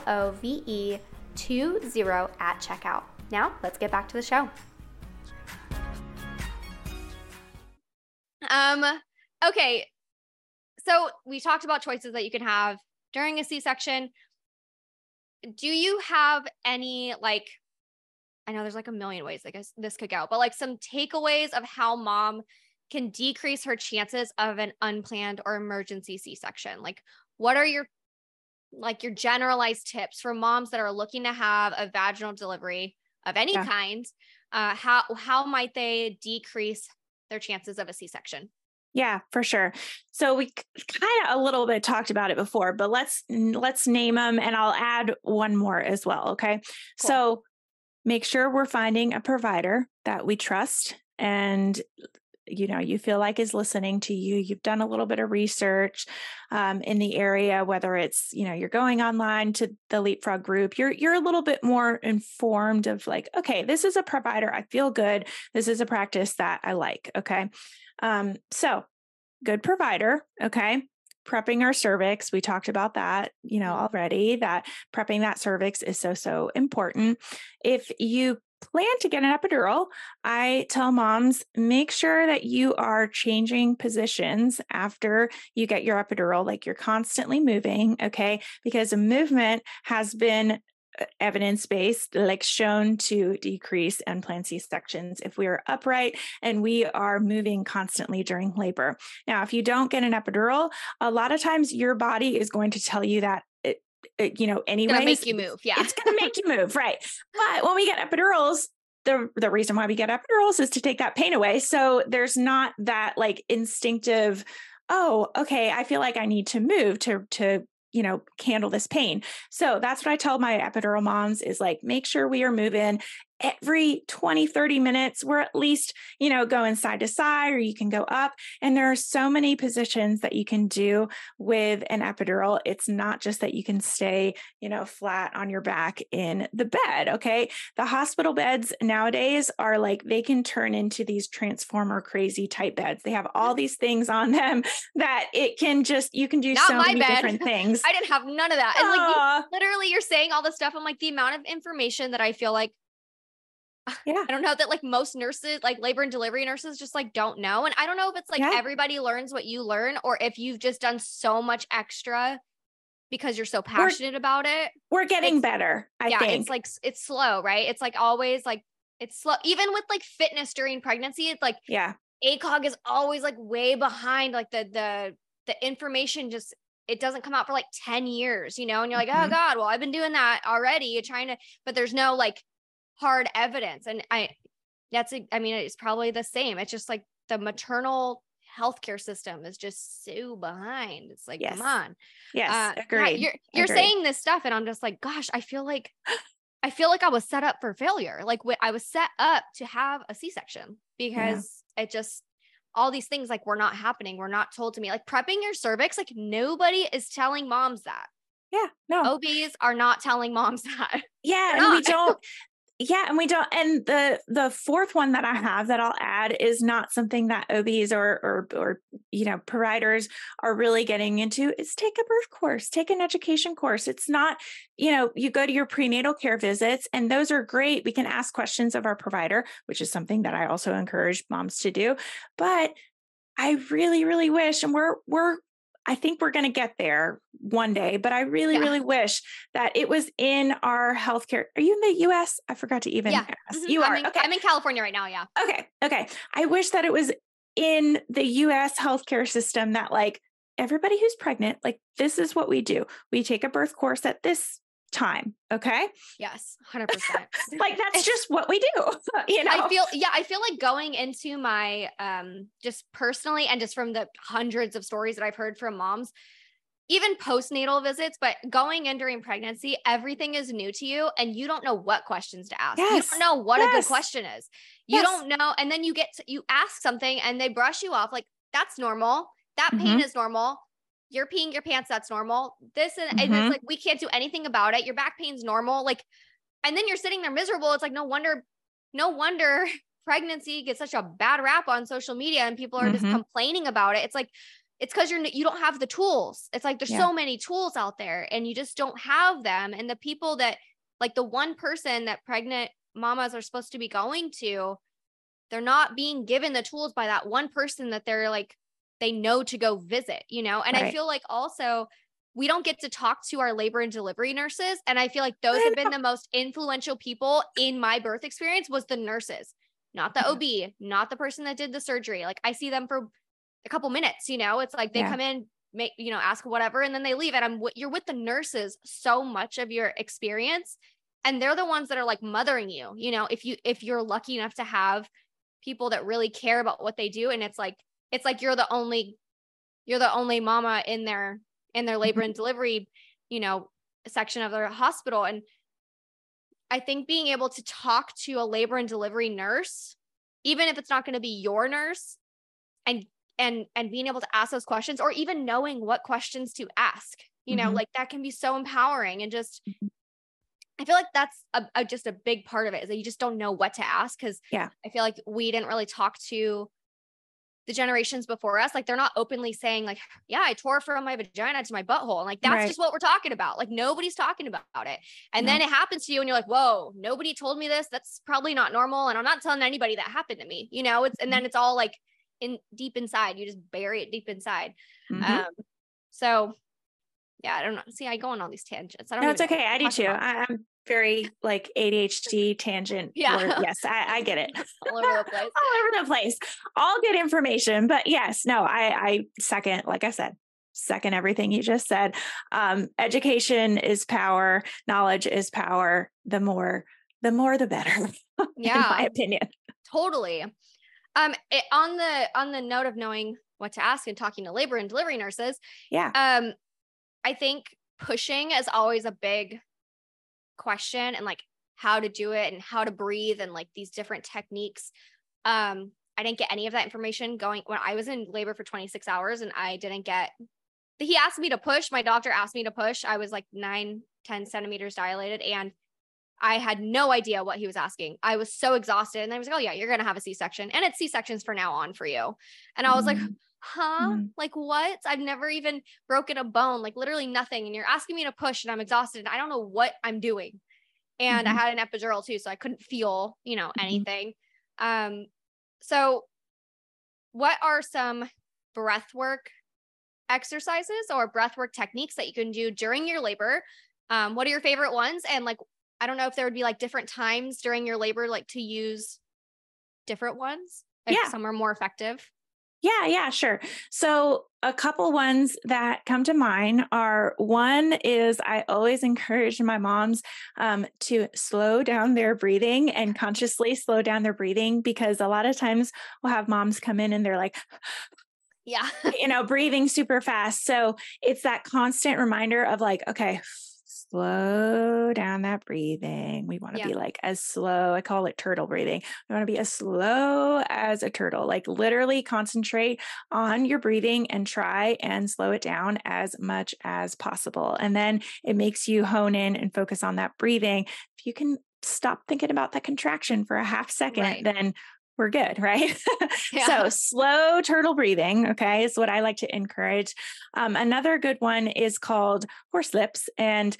at checkout. Now, let's get back to the show. Okay. So we talked about choices that you can have during a C-section. Do you have any, like, I know there's like a million ways I guess this could go, but like some takeaways of how mom can decrease her chances of an unplanned or emergency C-section? Like, what are your generalized tips for moms that are looking to have a vaginal delivery of any Yeah. kind? How might they decrease their chances of a C-section? Yeah, for sure. So we kind of a little bit talked about it before, but let's name them, and I'll add one more as well. Okay. Cool. So make sure we're finding a provider that we trust and you feel like is listening to you. You've done a little bit of research in the area, whether it's, you're going online to the Leapfrog group, you're a little bit more informed of like, okay, this is a provider I feel good. This is a practice that I like. Okay. So good provider. Okay. Prepping our cervix. We talked about that, already, that prepping that cervix is so important. If you plan to get an epidural, I tell moms, make sure that you are changing positions after you get your epidural, like you're constantly moving, okay? Because movement has been evidence-based, like shown to decrease unplanned C-sections if we are upright and we are moving constantly during labor. Now, if you don't get an epidural, a lot of times your body is going to tell you that anyways, it's gonna make you move. Yeah. It's going to make you move. Right. But when we get epidurals, the reason why we get epidurals is to take that pain away. So there's not that like instinctive, oh, okay, I feel like I need to move to handle this pain. So that's what I tell my epidural moms is like, make sure we are moving every 20, 30 minutes. We're at least, going side to side, or you can go up. And there are so many positions that you can do with an epidural. It's not just that you can stay, flat on your back in the bed. Okay. The hospital beds nowadays are like, they can turn into these transformer crazy type beds. They have all these things on them that you can do Not so my many bed. different things. I didn't have none of that. And literally you're saying all this stuff. I'm like, the amount of information that I feel like, yeah, I don't know that like most nurses, like labor and delivery nurses just like don't know. And I don't know if it's like everybody learns what you learn or if you've just done so much extra because you're so passionate about it. We're getting better. I think. It's like, it's slow, right? It's like always like, it's slow. Even with like fitness during pregnancy, it's like, ACOG is always like way behind. Like the information just, it doesn't come out for like 10 years, and you're like, oh God, well, I've been doing that already but there's no like hard evidence. And it's probably the same. It's just like the maternal healthcare system is just so behind. It's like, come on. Yes. Agreed. Yeah, you're saying this stuff and I'm just like, gosh, I feel like I was set up for failure. Like I was set up to have a C-section because it just, all these things like were not happening. We're not told to me, like prepping your cervix. Like nobody is telling moms that. Yeah, no. OBs are not telling moms that. Yeah. And we don't. Yeah. And we don't. And the fourth one that I have that I'll add is not something that OBs or providers are really getting into is take a birth course, take an education course. It's not, you go to your prenatal care visits and those are great. We can ask questions of our provider, which is something that I also encourage moms to do. But I really, really wish, and I think we're going to get there one day, but I really, really wish that it was in our healthcare. Are you in the US? I forgot to even ask. You are. Okay. I'm in California right now. Yeah. Okay. I wish that it was in the US healthcare system that like everybody who's pregnant, like this is what we do. We take a birth course at this time. Okay. Yes. 100%. Like that's just what we do. I feel like going into my, just personally, and just from the hundreds of stories that I've heard from moms, even postnatal visits, but going in during pregnancy, everything is new to you and you don't know what questions to ask. Yes. You don't know what a good question is. You don't know. And then you ask something and they brush you off. Like that's normal. That pain is normal. You're peeing your pants. That's normal. This and it's like, we can't do anything about it. Your back pain's normal. Like, and then you're sitting there miserable. It's like, no wonder pregnancy gets such a bad rap on social media and people are just complaining about it. It's like, it's because you don't have the tools. It's like, there's so many tools out there and you just don't have them. And the people that like the one person that pregnant mamas are supposed to be going to, they're not being given the tools by that one person that they're like, they know to go visit, and I feel like also we don't get to talk to our labor and delivery nurses. And I feel like those have been the most influential people in my birth experience was the nurses, not the OB, not the person that did the surgery. Like I see them for a couple minutes, it's like they come in, make, ask whatever, and then they leave. And you're with the nurses so much of your experience. And they're the ones that are like mothering you, if you're lucky enough to have people that really care about what they do. And it's like you're the only mama in their labor and delivery, section of their hospital. And I think being able to talk to a labor and delivery nurse, even if it's not going to be your nurse, and being able to ask those questions, or even knowing what questions to ask, like that can be so empowering. And just, I feel like that's just a big part of it is that you just don't know what to ask. Cause I feel like we didn't really talk to the generations before us, like they're not openly saying like, yeah, I tore from my vagina to my butthole. And like, that's just what we're talking about. Like nobody's talking about it. And then it happens to you and you're like, whoa, nobody told me this. That's probably not normal. And I'm not telling anybody that happened to me, you know, and then it's all like deep inside, you just bury it deep inside. So yeah, I don't know. See, I go on all these tangents. I don't know. It's okay. I do too. I'm very like ADHD tangent. Yeah. Yes, I get it. All over the place. All over the place. All good information. But yes, no, I second, like I said, second everything you just said. Education is power. Knowledge is power. The more the better. Yeah. In my opinion. Totally. On the note of knowing what to ask and talking to labor and delivery nurses. Yeah. I think pushing is always a big question, and like how to do it and how to breathe and like these different techniques. I didn't get any of that information going when I was in labor for 26 hours, and I didn't get, he asked me to push. My doctor asked me to push. I was like 9-10 centimeters dilated, and I had no idea what he was asking. I was so exhausted, and I was like, oh yeah, you're going to have a C-section, and it's C-sections for now on for you. And I was like, huh? Like what? I've never even broken a bone, like literally nothing. And you're asking me to push and I'm exhausted and I don't know what I'm doing. And I had an epidural too, so I couldn't feel, you know, anything. So what are some breath work exercises or breath work techniques that you can do during your labor? What are your favorite ones? And like, I don't know if there would be like different times during your labor, like to use different ones. If some are more effective. Yeah, sure. So a couple ones that come to mind are, one is I always encourage my moms to slow down their breathing and consciously slow down their breathing, because a lot of times we'll have moms come in and they're like, yeah, you know, breathing super fast. So it's that constant reminder of like, okay, slow down that breathing. We want to be like as slow. I call it turtle breathing. We want to be as slow as a turtle, like literally concentrate on your breathing and try and slow it down as much as possible. And then it makes you hone in and focus on that breathing. If you can stop thinking about that contraction for a half second, then we're good, right? So slow turtle breathing, okay, is what I like to encourage. Another good one is called horse lips. And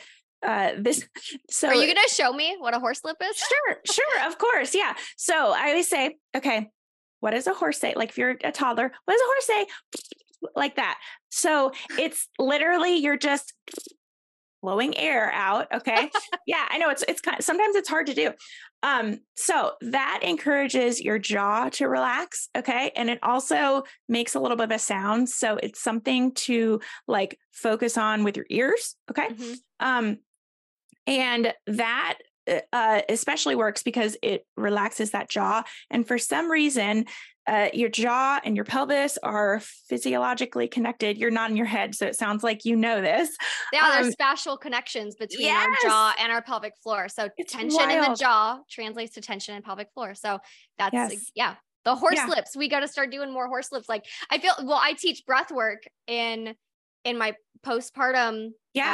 so are you going to show me what a horse lip is? Sure. Of course. Yeah. So I always say, okay, what does a horse say? Like if you're a toddler, what does a horse say? Like that. So it's literally, you're just blowing air out. Okay. Yeah, I know it's kind of, sometimes it's hard to do. So that encourages your jaw to relax. Okay. And it also makes a little bit of a sound. So it's something to like focus on with your ears. Okay. And that especially works because it relaxes that jaw. And for some reason, your jaw and your pelvis are physiologically connected. You're not in your head, so it sounds like you know this. Yeah, there's spatial connections between our jaw and our pelvic floor. So tension in the jaw translates to tension in pelvic floor. So that's the horse lips. We got to start doing more horse lips. Like I feel, well, I teach breath work in my postpartum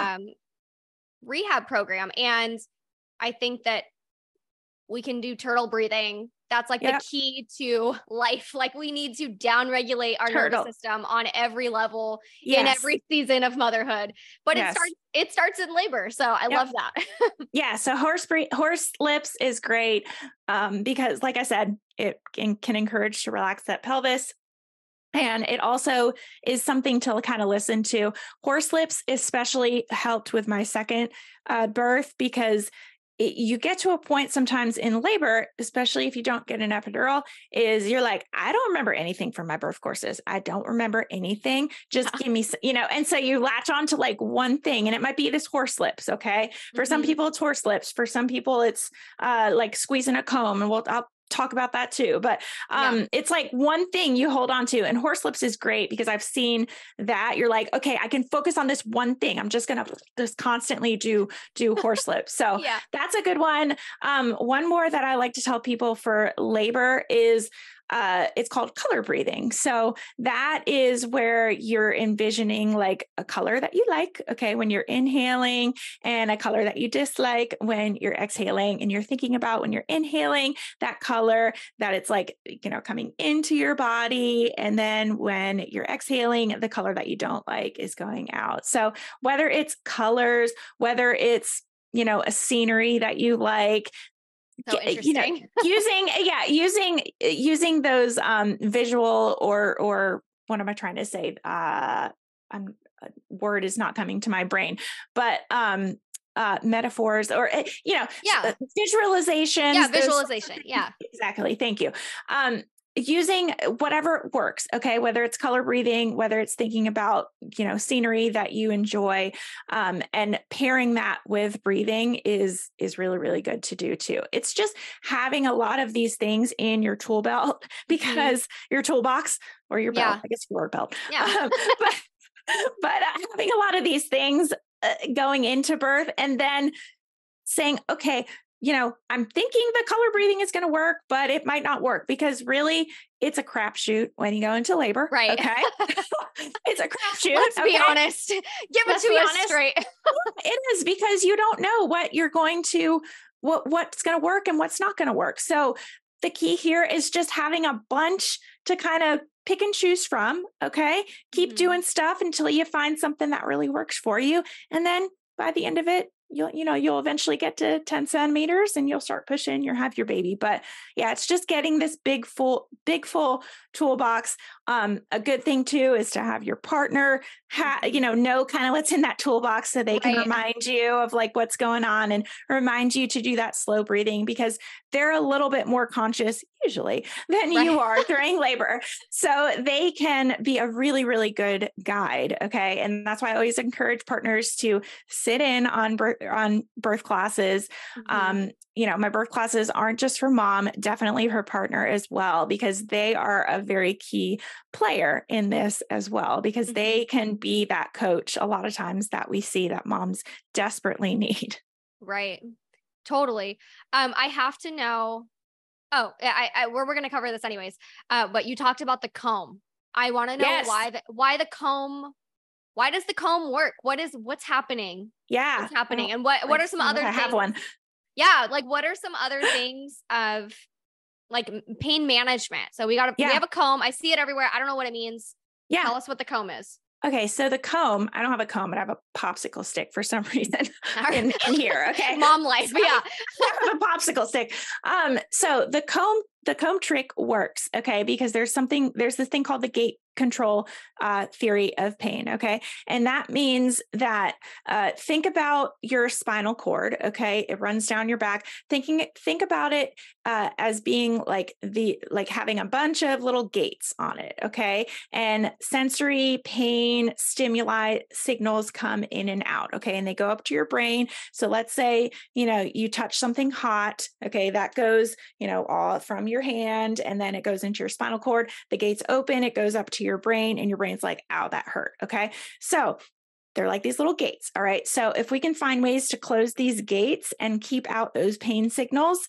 rehab program, and I think that we can do turtle breathing. That's like the key to life. Like we need to downregulate our nervous system on every level in every season of motherhood. But it starts in labor. So I love that. So horse lips is great because like I said, it can encourage to relax that pelvis. And it also is something to kind of listen to. Horse lips especially helped with my second birth because you get to a point sometimes in labor, especially if you don't get an epidural, is you're like, I don't remember anything from my birth courses. I don't remember anything. Just give me, and so you latch on to like one thing, and it might be this horse lips. Okay. For some people it's horse lips. For some people it's like squeezing a comb, and I'll talk about that too. But it's like one thing you hold on to, and horse lips is great because I've seen that you're like, okay, I can focus on this one thing. I'm just going to just constantly do horse lips. So that's a good one. One more that I like to tell people for labor is it's called color breathing. So that is where you're envisioning like a color that you like, okay, when you're inhaling, and a color that you dislike when you're exhaling. And you're thinking about when you're inhaling that color, that it's like, coming into your body. And then when you're exhaling, the color that you don't like is going out. So whether it's colors, whether it's, a scenery that you like, so interesting. using those visual or what am I trying to say? Word is not coming to my brain, but metaphors or visualizations. Yeah, visualization. Yeah, exactly. Thank you. Using whatever works. Okay. Whether it's color breathing, whether it's thinking about, scenery that you enjoy, and pairing that with breathing is really, really good to do too. It's just having a lot of these things in your tool belt, because your toolbox or your belt, I guess your belt. Yeah. But having a lot of these things going into birth, and then saying, okay, I'm thinking the color breathing is going to work, but it might not work, because really it's a crapshoot when you go into labor. Right. Okay. It's a crapshoot. Let's be honest. Give it to us straight. It is, because you don't know what you're going to, what's going to work and what's not going to work. So the key here is just having a bunch to kind of pick and choose from. Okay. Keep doing stuff until you find something that really works for you. And then by the end of it, you'll eventually get to 10 centimeters and you'll start pushing, you'll have your baby. But yeah, it's just getting this big, full toolbox. A good thing too, is to have your partner, know kind of what's in that toolbox, so they can remind you of like what's going on and remind you to do that slow breathing, because they're a little bit more conscious usually than you are during labor. So they can be a really, really good guide. Okay. And that's why I always encourage partners to sit in on birth classes. My birth classes aren't just for mom, definitely her partner as well, because they are a very key player in this as well, because they can be that coach a lot of times that we see that moms desperately need. Right. Totally. I have to know. Oh, we're going to cover this anyways. But you talked about the comb. I want to know why the comb. Why does the comb work? What's happening? Yeah. What's happening? And what are some other things? I have one. Yeah. Like, what are some other things of like pain management? So we have a comb. I see it everywhere. I don't know what it means. Yeah. Tell us what the comb is. Okay. So the comb, I don't have a comb, but I have a popsicle stick for some reason in here. Okay. Mom life. Yeah. I have a popsicle stick. So the comb trick works. Okay. Because there's this thing called the gate control theory of pain. Okay. And that means that think about your spinal cord. Okay. It runs down your back. Think about it as being like having a bunch of little gates on it. Okay. And sensory pain stimuli signals come in and out. Okay. And they go up to your brain. So let's say, you touch something hot. Okay. That goes, all from your hand, and then it goes into your spinal cord. The gates open, it goes up to your brain, and your brain's like, ow, that hurt. Okay. So they're like these little gates. All right. So if we can find ways to close these gates and keep out those pain signals,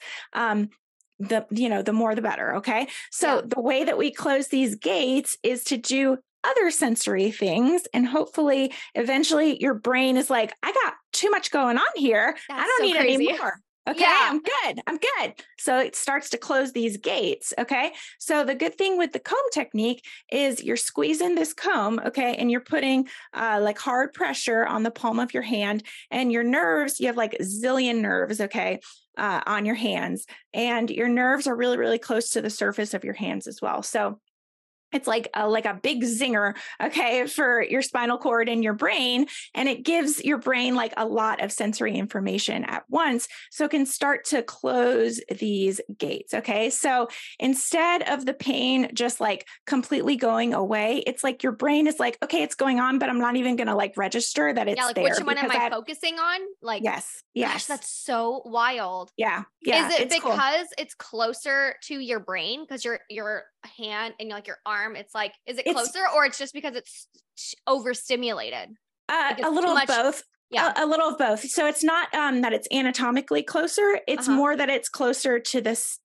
the more the better. Okay. So the way that we close these gates is to do other sensory things. And hopefully eventually your brain is like, I got too much going on here. I don't need any more. Okay. Yeah. I'm good. So it starts to close these gates. Okay. So the good thing with the comb technique is you're squeezing this comb. Okay. And you're putting like hard pressure on the palm of your hand, and your nerves, you have like zillion nerves. Okay. On your hands, and your nerves are really, really close to the surface of your hands as well. So it's like a big zinger, okay, for your spinal cord and your brain. And it gives your brain like a lot of sensory information at once. So it can start to close these gates. Okay. So instead of the pain just like completely going away, it's like your brain is like, okay, it's going on, but I'm not even going to like register that it's there. Which one am I focusing on? Like, yes. Gosh, that's so wild. Yeah. Is it because it's closer to your brain? Because your hand and like your arm, it's like, is it closer, or it's just because it's overstimulated? A little of both. Yeah. A little of both. So it's not that it's anatomically closer. It's more that it's closer to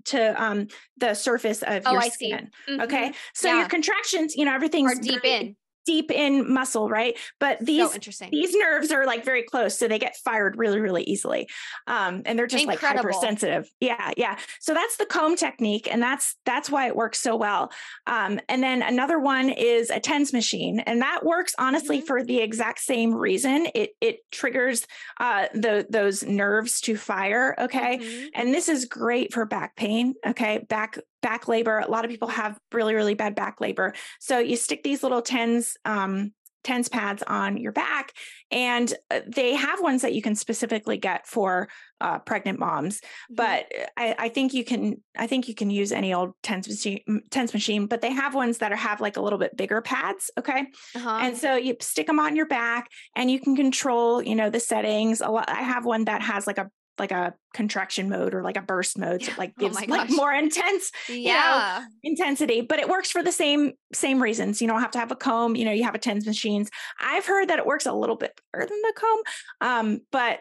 the surface of your skin. Okay. So your contractions, everything's are deep in muscle, right? But so interesting. These nerves are like very close. So they get fired really, really easily. And they're just like hypersensitive. Yeah. Yeah. So that's the comb technique. And that's why it works so well. And then another one is a TENS machine. And that works honestly for the exact same reason. It triggers those nerves to fire. Okay. And this is great for back pain. Okay. Back labor. A lot of people have really, really bad back labor. So you stick these little TENS pads on your back, and they have ones that you can specifically get for pregnant moms. But I think you can use any old TENS machine, but they have ones that have like a little bit bigger pads. Okay. And so you stick them on your back and you can control, the settings. I have one that has like a contraction mode or like a burst mode. So like gives like more intense, intensity, but it works for the same reasons. You don't have to have a comb, you have a TENS machines. I've heard that it works a little bit better than the comb. But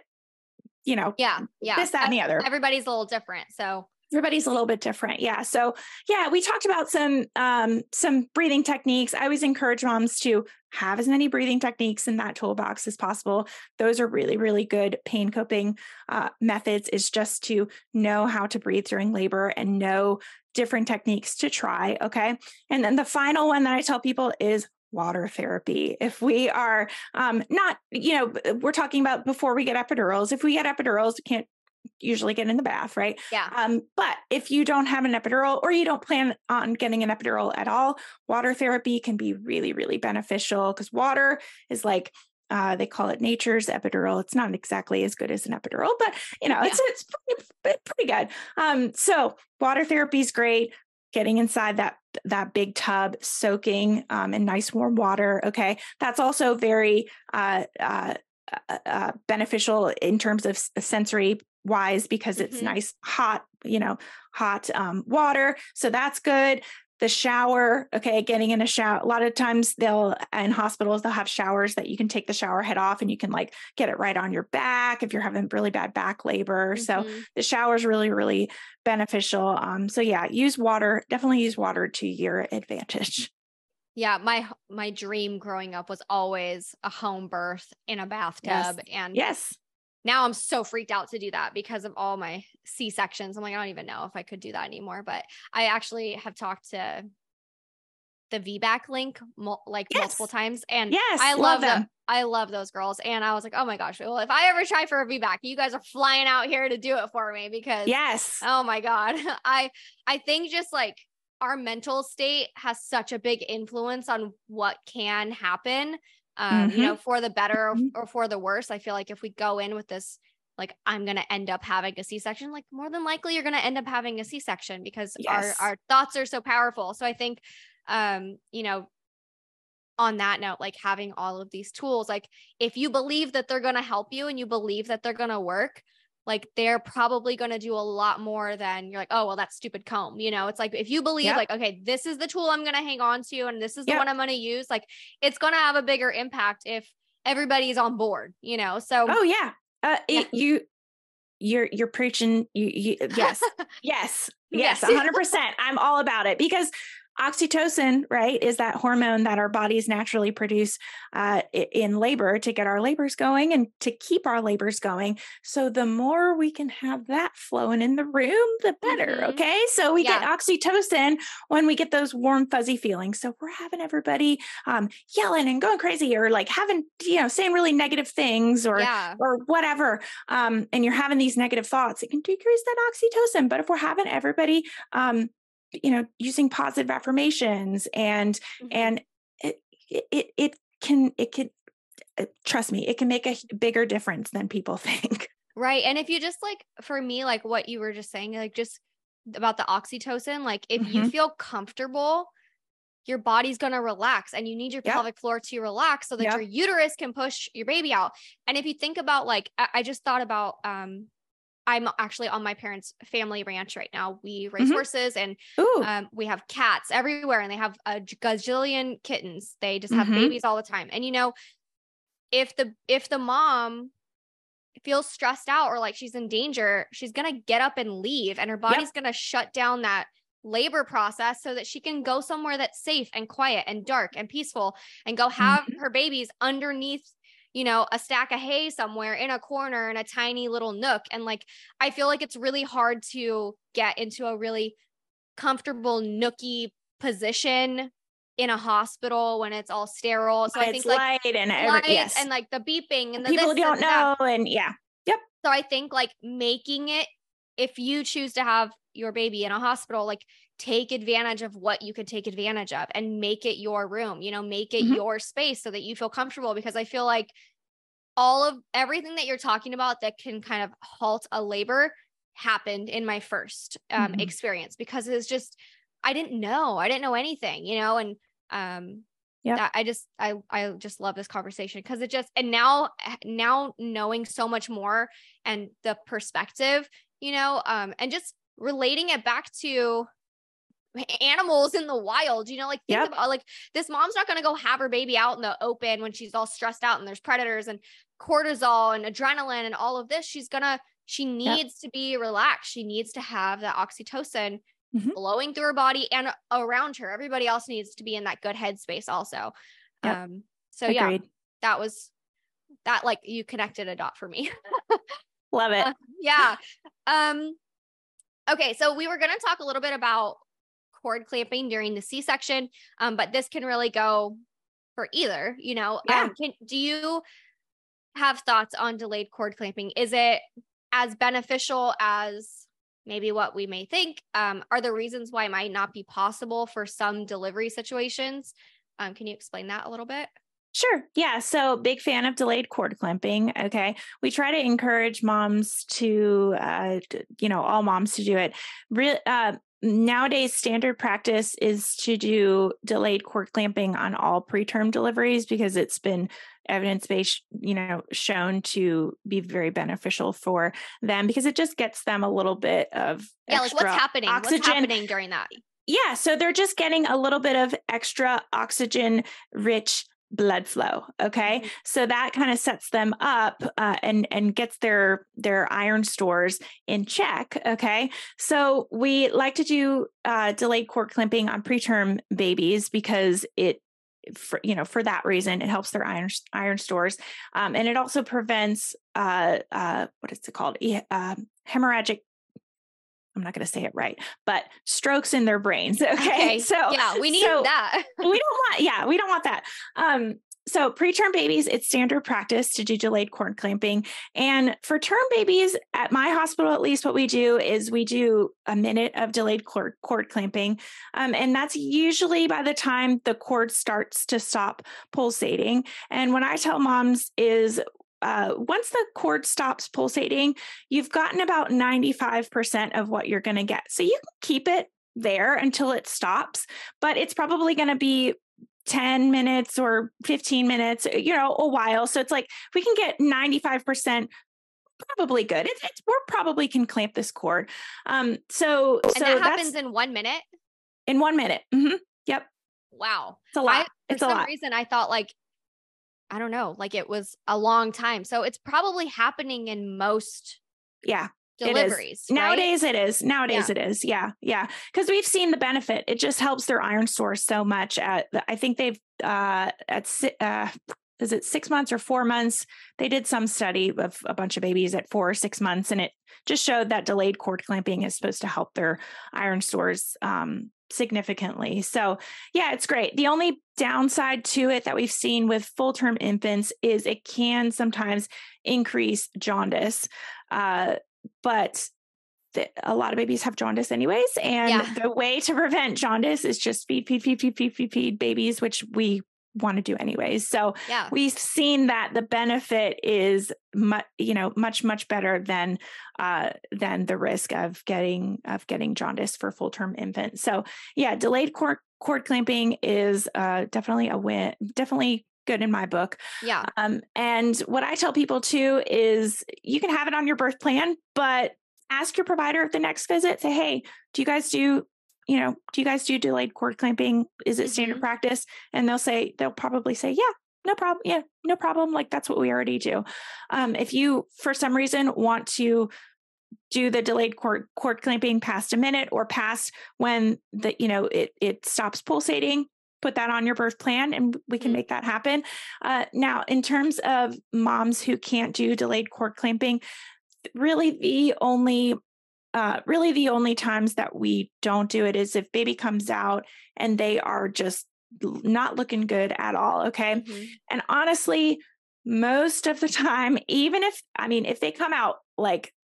this, that, and the other. Everybody's a little different. So everybody's a little bit different. Yeah. So we talked about some breathing techniques. I always encourage moms to have as many breathing techniques in that toolbox as possible. Those are really, really good pain coping methods, is just to know how to breathe during labor and know different techniques to try. Okay. And then the final one that I tell people is water therapy. If we are not, we're talking about before we get epidurals. If we get epidurals, we can't usually get in the bath, right? Yeah. But if you don't have an epidural or you don't plan on getting an epidural at all, water therapy can be really, really beneficial, because water is like, they call it nature's epidural. It's not exactly as good as an epidural, but it's pretty good. So water therapy is great. Getting inside that big tub, soaking in nice warm water. Okay. That's also very beneficial in terms of sensory wise, because it's nice, hot water. So that's good. The shower. Okay. Getting in a shower. A lot of times in hospitals, they'll have showers that you can take the shower head off and you can like get it right on your back if you're having really bad back labor. So the shower is really, really beneficial. So use water, definitely use water to your advantage. Yeah. My dream growing up was always a home birth in a bathtub. And now I'm so freaked out to do that because of all my C-sections. I'm like, I don't even know if I could do that anymore, but I actually have talked to the VBAC link multiple times. And I love them. I love those girls. And I was like, oh my gosh, well, if I ever try for a VBAC, you guys are flying out here to do it for me, because oh my God, I think just like our mental state has such a big influence on what can happen. For the better or for the worse. I feel like if we go in with this, like, I'm going to end up having a C-section, like more than likely you're going to end up having a C-section, because our thoughts are so powerful. So I think, on that note, like having all of these tools, like if you believe that they're going to help you and you believe that they're going to work, like they're probably going to do a lot more than you're like, oh, well, that's stupid comb. It's like, if you believe like, okay, this is the tool I'm going to hang on to, and this is the one I'm going to use, like it's going to have a bigger impact if everybody's on board, so. Oh yeah. You're preaching. Yes, 100%. I'm all about it, because oxytocin, right, is that hormone that our bodies naturally produce in labor to get our labors going and to keep our labors going. So the more we can have that flowing in the room, the better. Okay. So we get oxytocin when we get those warm, fuzzy feelings. So if we're having everybody yelling and going crazy, or like having, saying really negative things or whatever, and you're having these negative thoughts, it can decrease that oxytocin. But if we're having everybody, using positive affirmations and it can trust me, it can make a bigger difference than people think. Right. And if you just like, for me, like what you were just saying, like just about the oxytocin, like if you feel comfortable, your body's going to relax, and you need your pelvic floor to relax so that your uterus can push your baby out. And if you think about, like, I just thought about, I'm actually on my parents' family ranch right now. We raise horses, and we have cats everywhere, and they have a gazillion kittens. They just have babies all the time. And, if the mom feels stressed out or like she's in danger, she's going to get up and leave, and her body's going to shut down that labor process so that she can go somewhere that's safe and quiet and dark and peaceful and go have her babies underneath, you know, a stack of hay somewhere in a corner in a tiny little nook. And like, I feel like it's really hard to get into a really comfortable nookie position in a hospital when it's all sterile. So I think like light and lights and like the beeping and the people this don't and know. That. And So I think like making it, if you choose to have your baby in a hospital, like take advantage of what you could take advantage of and make it your room, you know, make it your space so that you feel comfortable. Because I feel like all of everything that you're talking about that can kind of halt a labor happened in my first experience, because it's just, I didn't know anything, you know, and I just love this conversation because it just, and now knowing so much more and the perspective, you know, and just relating it back to animals in the wild, you know, like think about like this mom's not going to go have her baby out in the open when she's all stressed out and there's predators and cortisol and adrenaline and all of this. She needs to be relaxed. She needs to have that oxytocin flowing through her body and around her. Everybody else needs to be in that good headspace also. So Agreed. that like you connected a dot for me. Love it. Okay. So we were going to talk a little bit about cord clamping during the C-section. But this can really go for either, you know. Do you have thoughts on delayed cord clamping? Is it as beneficial as maybe what we may think? Are there reasons why it might not be possible for some delivery situations? Can you explain that a little bit? Sure. Yeah. So big fan of delayed cord clamping. Okay. We try to encourage moms to, all moms to do it. Nowadays, standard practice is to do delayed cord clamping on all preterm deliveries because it's been evidence-based, shown to be very beneficial for them because it just gets them a little bit of extra like what's happening? Oxygen. What's happening during that? Yeah, so they're just getting a little bit of extra oxygen-rich blood flow. Okay. So that kind of sets them up and gets their iron stores in check. Okay. So we like to do delayed cord clamping on preterm babies because for that reason, it helps their iron stores. And it also prevents what is it called? Hemorrhagic. I'm not going to say it right, but strokes in their brains. Okay. So yeah, we need that. we don't want that. So preterm babies, it's standard practice to do delayed cord clamping. And for term babies at my hospital, at least what we do is we do a minute of delayed cord clamping. And that's usually by the time the cord starts to stop pulsating. And what I tell moms is, once the cord stops pulsating, you've gotten about 95% of what you're going to get. So you can keep it there until it stops, but it's probably going to be 10 minutes or 15 minutes, a while. So it's like, we can get 95%, probably good. We probably can clamp this cord. So that happens in 1 minute? In 1 minute. Mm-hmm. Yep. Wow. It's a lot. For some reason, I thought I don't know, it was a long time. So it's probably happening in most deliveries. Nowadays it is. It is. Yeah. Yeah. Because we've seen the benefit. It just helps their iron stores so much. I think they've, is it 6 months or 4 months? They did some study of a bunch of babies at 4 or 6 months, and it just showed that delayed cord clamping is supposed to help their iron stores significantly. So yeah, it's great. The only downside to it that we've seen with full-term infants is it can sometimes increase jaundice. But a lot of babies have jaundice anyways. And the way to prevent jaundice is just feed babies, which we want to do anyways. So we've seen that the benefit is much better than the risk of getting jaundice for full-term infants. So yeah, delayed cord clamping is definitely a win. Definitely good in my book. Yeah. And what I tell people too is you can have it on your birth plan, but ask your provider at the next visit, say, hey, do you guys do delayed cord clamping? Is it standard practice? And they'll probably say, yeah, no problem. Yeah, no problem. Like that's what we already do. If you, for some reason, want to do the delayed cord clamping past a minute or past when it stops pulsating, put that on your birth plan and we can make that happen. Now, in terms of moms who can't do delayed cord clamping, really the only times that we don't do it is if baby comes out and they are just not looking good at all. Okay. Mm-hmm. And honestly, most of the time, even if they come out like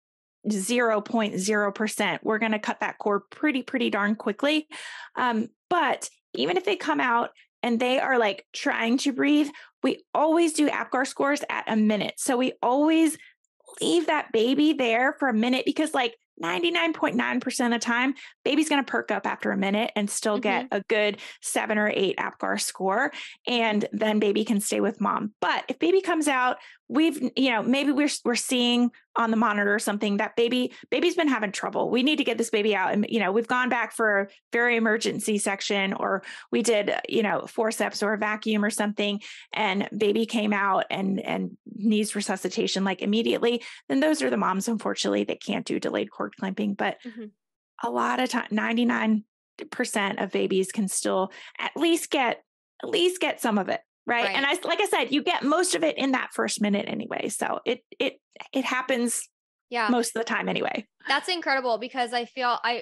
0.0%, we're going to cut that cord pretty darn quickly. But even if they come out and they are like trying to breathe, we always do APGAR scores at a minute. So we always leave that baby there for a minute because like 99.9% of the time, baby's going to perk up after a minute and still get a good 7 or 8 APGAR score. And then baby can stay with mom. But if baby comes out, maybe we're seeing on the monitor or something that baby's been having trouble. We need to get this baby out. And, we've gone back for a very emergency section, or we did, forceps or a vacuum or something, and baby came out and needs resuscitation like immediately. Then those are the moms, unfortunately, that can't do delayed cord clamping. But a lot of time, 99% of babies can still at least get some of it. Right. And like I said, you get most of it in that first minute anyway. So it happens most of the time anyway. That's incredible because I feel I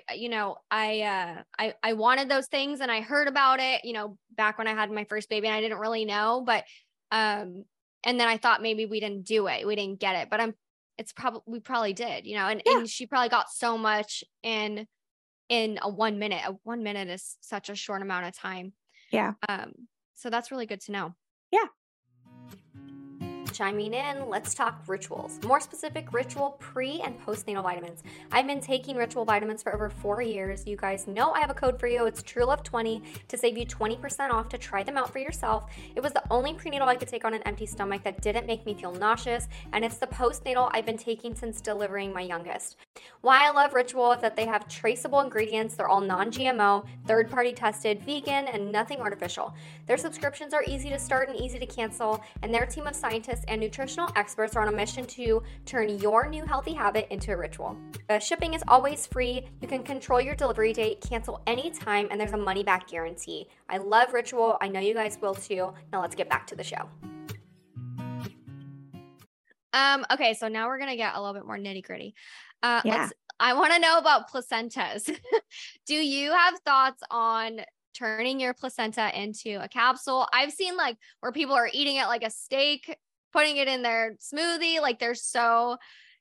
wanted those things and I heard about it, back when I had my first baby and I didn't really know, but, and then I thought maybe we didn't do it. We didn't get it, but we probably did, and she probably got so much in a 1 minute. 1 minute is such a short amount of time. Yeah. So that's really good to know. Yeah. Chiming in, let's talk rituals. More specific, ritual pre- and postnatal vitamins. I've been taking ritual vitamins for over 4 years. You guys know I have a code for you. It's TrueLove20 to save you 20% off to try them out for yourself. It was the only prenatal I could take on an empty stomach that didn't make me feel nauseous, and it's the postnatal I've been taking since delivering my youngest. Why I love Ritual is that they have traceable ingredients. They're all non-GMO, third-party tested, vegan, and nothing artificial. Their subscriptions are easy to start and easy to cancel, and their team of scientists and nutritional experts are on a mission to turn your new healthy habit into a ritual. Shipping is always free. You can control your delivery date, cancel anytime, and there's a money-back guarantee. I love Ritual. I know you guys will too. Now let's get back to the show. Okay, so now we're going to get a little bit more nitty-gritty. I want to know about placentas. Do you have thoughts on turning your placenta into a capsule? I've seen like where people are eating it like a steak, putting it in their smoothie. Like there's so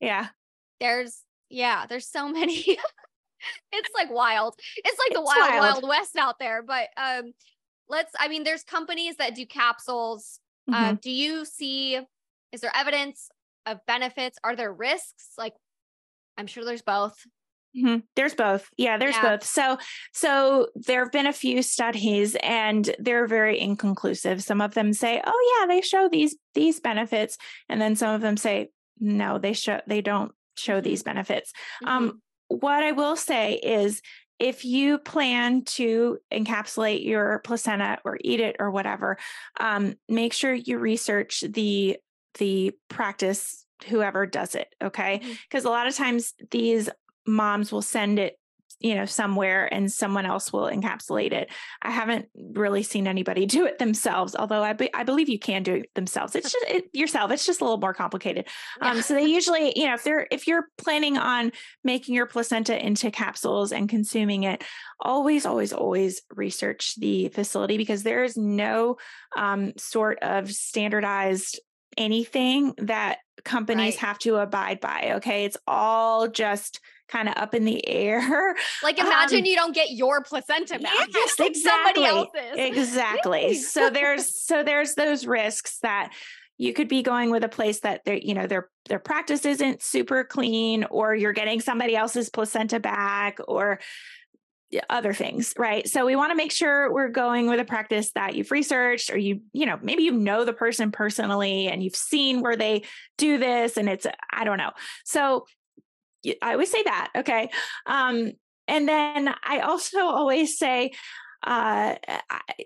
many. It's like wild. It's like the wild west out there. But there's companies that do capsules. Do you see, is there evidence of benefits? Are there risks? Like, I'm sure there's both. There's both. Yeah, there's both. So there have been a few studies and they're very inconclusive. Some of them say, oh yeah, they show these benefits. And then some of them say, no, they don't show these benefits. What I will say is if you plan to encapsulate your placenta or eat it or whatever, make sure you research the practice, whoever does it. Okay. Because a lot of times these moms will send it, somewhere and someone else will encapsulate it. I haven't really seen anybody do it themselves, although I believe you can do it themselves. It's just yourself. It's just a little more complicated. So they usually, if you're planning on making your placenta into capsules and consuming it, always research the facility because there is no sort of standardized anything that companies have to abide by. Okay. It's all just kind of up in the air. Like imagine you don't get your placenta back. Yes, exactly. Somebody else's. Exactly. So there's those risks that you could be going with a place that their practice isn't super clean, or you're getting somebody else's placenta back, or other things, right? So we want to make sure we're going with a practice that you've researched, or maybe the person personally and you've seen where they do this and I don't know. So I always say that. Okay. And then I also always say,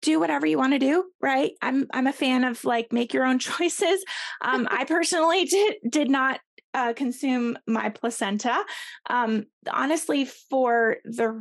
do whatever you want to do, right? I'm a fan of like make your own choices. I personally did not consume my placenta. Honestly, for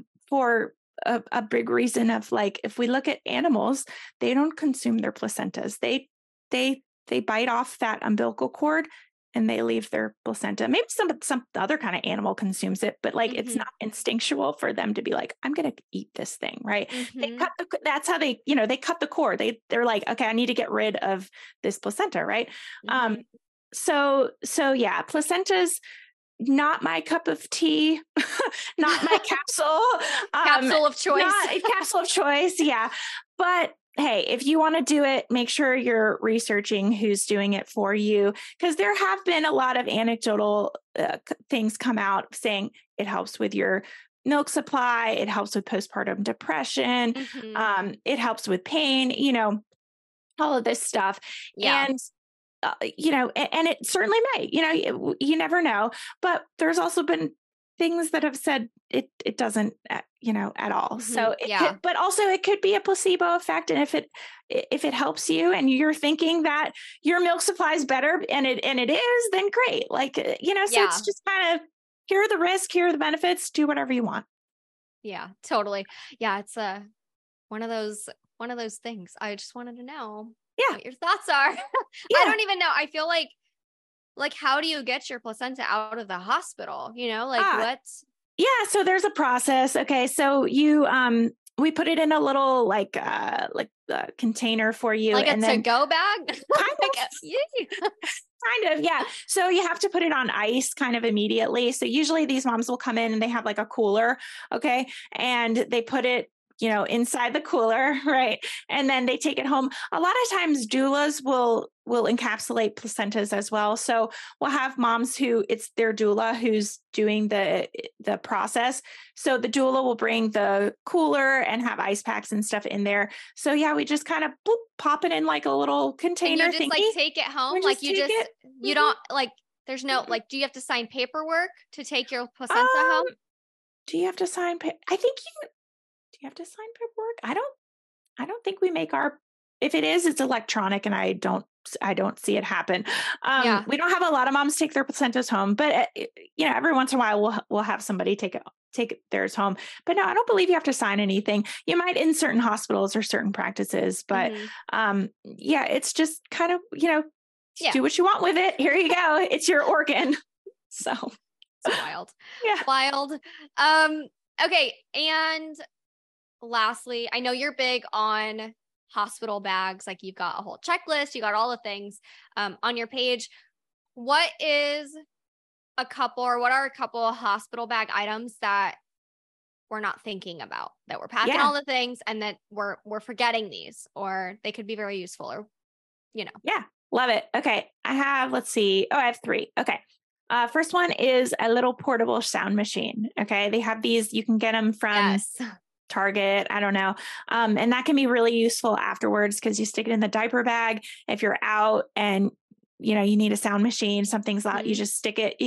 a big reason of like, if we look at animals, they don't consume their placentas. They bite off that umbilical cord and they leave their placenta. Maybe some other kind of animal consumes it, but like it's not instinctual for them to be like, I'm going to eat this thing, right? That's how they cut the cord. They're like, okay, I need to get rid of this placenta, right? So yeah, placentas, not my cup of tea, not my capsule of choice. Not a capsule of choice. Yeah. But hey, if you want to do it, make sure you're researching who's doing it for you, because there have been a lot of anecdotal things come out saying it helps with your milk supply. It helps with postpartum depression. It helps with pain, all of this stuff. Yeah. And and it certainly may, you never know, but there's also been things that have said it doesn't, at all. So but also it could be a placebo effect. And if it helps you and you're thinking that your milk supply is better and it is, then great. Like, so it's just kind of, here are the risks, here are the benefits, do whatever you want. Yeah, totally. Yeah. It's one of those things. I just wanted to know what your thoughts are. I don't even know. I feel like, how do you get your placenta out of the hospital? What? Yeah. So there's a process. Okay. So you, we put it in a little container for you. Like a to-go bag? Kind of, yeah. So you have to put it on ice kind of immediately. So usually these moms will come in and they have like a cooler. Okay. And they put it, inside the cooler, right? And then they take it home. A lot of times doulas will encapsulate placentas as well. So we'll have moms who it's their doula who's doing the process. So the doula will bring the cooler and have ice packs and stuff in there. So yeah, we just kind of pop it in like a little container. And you just take it home. Like you don't like, there's no, like, do you have to sign paperwork to take your placenta home? Do you have to sign? I think do you have to sign paperwork? I don't think we make if it is, it's electronic and I don't see it happen. We don't have a lot of moms take their placentas home, but every once in a while we'll have somebody take theirs home. But no, I don't believe you have to sign anything. You might in certain hospitals or certain practices, but it's just kind of, do what you want with it. Here you go. It's your organ. So it's wild. Yeah. Wild. Okay. And lastly, I know you're big on hospital bags. Like you've got a whole checklist, you got all the things on your page. What are a couple of hospital bag items that we're not thinking about, that we're packing all the things and that we're forgetting these, or they could be very useful, or, Yeah. Love it. Okay. I have 3. Okay. First one is a little portable sound machine. Okay. They have these, you can get them from Target, I don't know. And that can be really useful afterwards because you stick it in the diaper bag. If you're out and, you need a sound machine, something's loud, you just stick it,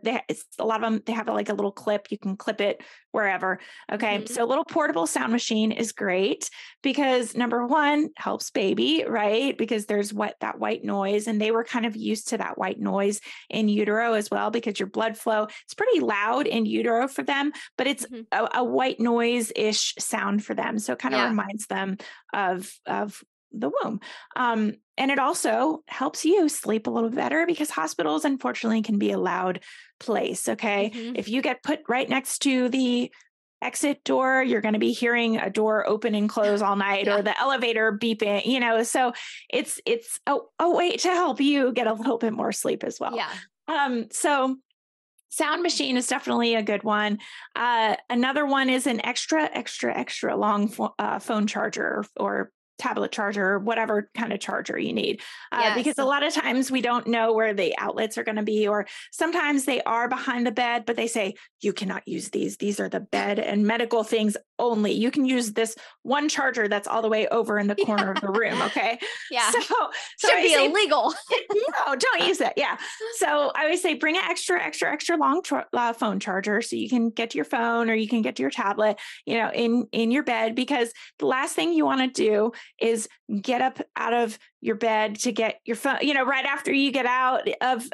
a lot of them, they have like a little clip, you can clip it wherever. Okay. So a little portable sound machine is great because number one, helps baby, right? Because there's that white noise, and they were kind of used to that white noise in utero as well, because your blood flow, it's pretty loud in utero for them, but it's a white noise-ish sound for them. So it kind of reminds them of the womb. And it also helps you sleep a little better because hospitals, unfortunately, can be a loud place. Okay. If you get put right next to the exit door, you're going to be hearing a door open and close all night or the elevator beeping, so it's a way to help you get a little bit more sleep as well. Yeah. So sound machine is definitely a good one. Another one is an extra long phone charger or tablet charger, whatever kind of charger you need. Because a lot of times we don't know where the outlets are going to be, or sometimes they are behind the bed, but they say, you cannot use these. These are the bed and medical things only. You can use this one charger that's all the way over in the corner of the room. Okay. Yeah. So should be illegal. No, don't use it. Yeah. So I always say bring an extra long phone charger so you can get to your phone or you can get to your tablet, in your bed, because the last thing you want to do is get up out of your bed to get your phone, right after you get out of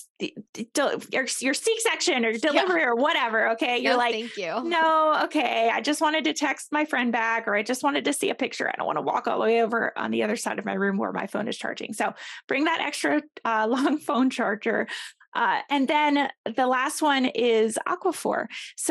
your C-section or delivery or whatever. Okay. You're like, thank you. No. Okay. I just wanted to text my friend back, or I just wanted to see a picture. I don't want to walk all the way over on the other side of my room where my phone is charging. So bring that extra long phone charger. And then the last one is Aquaphor.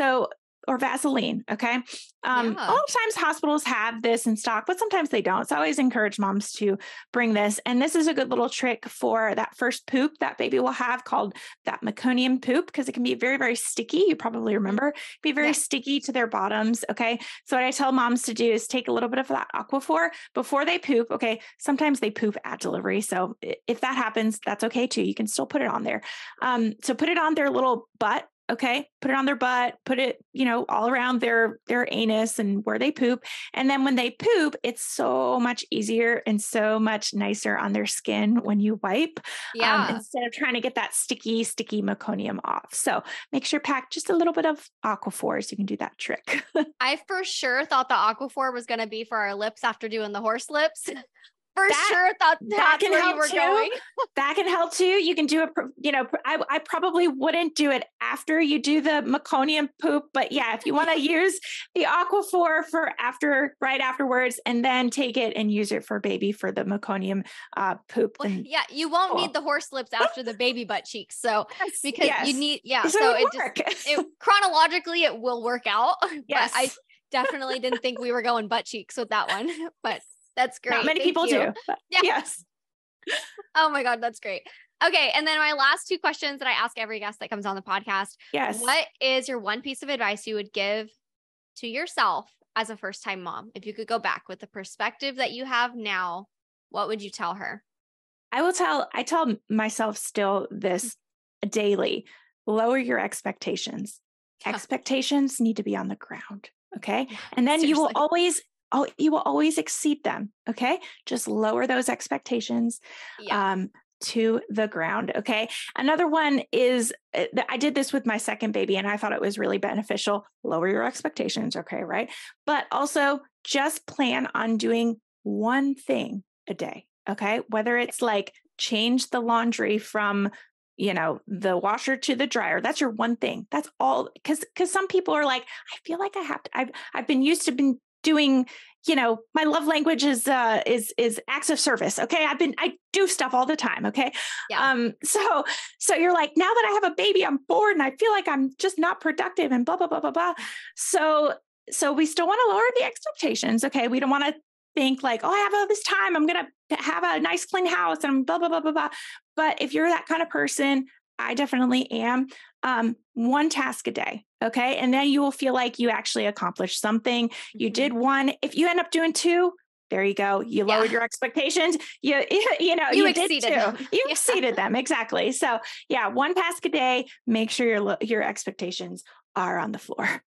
Or Vaseline. Okay. A lot of times hospitals have this in stock, but sometimes they don't. So I always encourage moms to bring this. And this is a good little trick for that first poop that baby will have, called that meconium poop, because it can be very, very sticky. You probably remember, be very sticky to their bottoms. Okay. So what I tell moms to do is take a little bit of that Aquaphor before they poop. Okay. Sometimes they poop at delivery. So if that happens, that's okay too. You can still put it on there. So put it on their little butt. Okay. Put it on their butt, put it, all around their anus and where they poop. And then when they poop, it's so much easier and so much nicer on their skin when you wipe, instead of trying to get that sticky meconium off. So make sure pack just a little bit of Aquaphor so you can do that trick. I for sure thought the Aquaphor was going to be for our lips after doing the horse lips. Sure thought that's where you were going. That can help too. You can do it, I probably wouldn't do it after you do the meconium poop, but yeah, if you want to use the Aquaphor right afterwards, and then take it and use it for baby for the meconium poop. Well, you won't need the horse lips after the baby butt cheeks. So because you need, so it chronologically it will work out. Yes. But I definitely didn't think we were going butt cheeks with that one, but that's great. Not many people do. Yes. Oh my God, that's great. Okay. And then my last two questions that I ask every guest that comes on the podcast. Yes. What is your one piece of advice you would give to yourself as a first-time mom? If you could go back with the perspective that you have now, what would you tell her? I tell myself still this daily: lower your expectations. Expectations need to be on the ground. Okay. And then you will always exceed them. Okay. Just lower those expectations to the ground. Okay. Another one is I did this with my second baby and I thought it was really beneficial. Lower your expectations. Okay. Right. But also just plan on doing one thing a day. Okay. Whether it's like change the laundry from the washer to the dryer. That's your one thing. That's all. Cause some people are like, I feel like I have to, I've been used to doing, my love language is acts of service. Okay. I do stuff all the time. Okay. Yeah. So you're like, now that I have a baby, I'm bored and I feel like I'm just not productive and blah, blah, blah, blah, blah. So we still want to lower the expectations. Okay. We don't want to think like, oh, I have all this time. I'm going to have a nice clean house and blah, blah, blah, blah, blah. But if you're that kind of person, I definitely am, one task a day. Okay. And then you will feel like you actually accomplished something. You did one. If you end up doing two, there you go. You lowered your expectations. You exceeded did them. You exceeded them. Exactly. So yeah, one task a day, make sure your expectations are on the floor.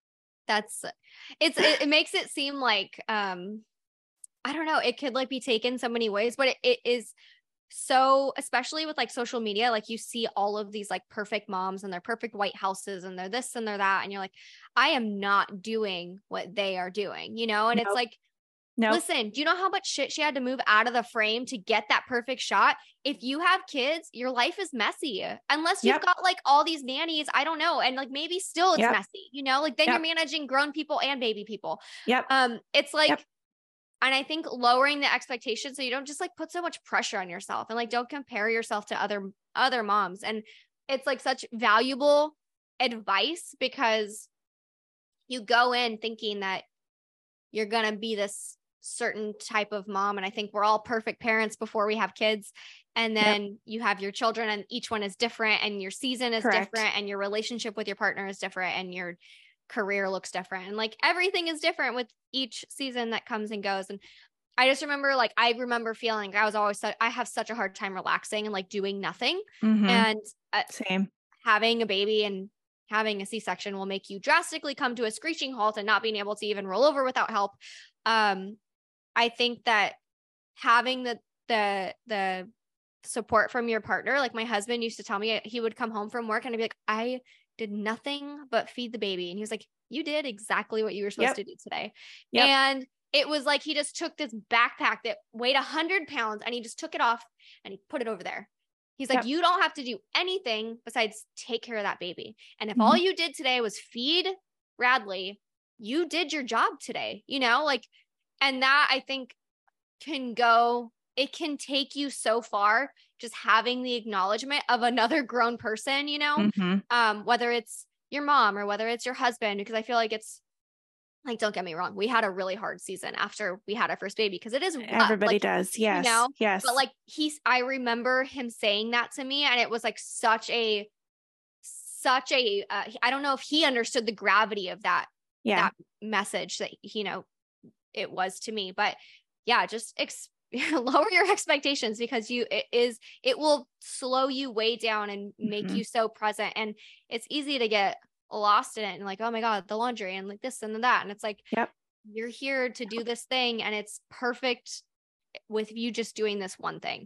It makes it seem like, I don't know, it could like be taken so many ways, but it is so, especially with like social media, like you see all of these like perfect moms and their perfect white houses and they're this and they're that. And you're like, I am not doing what they are doing, and it's like, listen, do you know how much shit she had to move out of the frame to get that perfect shot? If you have kids, your life is messy unless you've got like all these nannies. I don't know. And like, maybe still it's messy, like then you're managing grown people and baby people. It's like, and I think lowering the expectations so you don't just like put so much pressure on yourself and like don't compare yourself to other moms. And it's like such valuable advice because you go in thinking that you're going to be this certain type of mom. And I think we're all perfect parents before we have kids. And then you have your children and each one is different and your season is different and your relationship with your partner is different and your career looks different. And like everything is different with each season that comes and goes. And I just remember feeling I have such a hard time relaxing and like doing nothing. And same, having a baby and having a C-section will make you drastically come to a screeching halt and not being able to even roll over without help. I think that having the support from your partner, like my husband used to tell me, he would come home from work and I'd be like, I did nothing but feed the baby. And he was like, you did exactly what you were supposed to do today. And it was like, he just took this backpack that weighed 100 pounds and he just took it off and he put it over there. He's like, you don't have to do anything besides take care of that baby. And if all you did today was feed Bradley, you did your job today, you know, like, and that I think it can take you so far, just having the acknowledgement of another grown person, you know, whether it's your mom or whether it's your husband, because I feel like it's like, don't get me wrong, we had a really hard season after we had our first baby because it is rough. Everybody does. Yes. You know? Yes. But like I remember him saying that to me and it was like such a I don't know if he understood the gravity of that message that, you know, it was to me, but yeah, just lower your expectations because it will slow you way down and make you so present. And it's easy to get lost in it and like, oh my God, the laundry and like this and that. And it's like, you're here to do this thing and it's perfect with you just doing this one thing.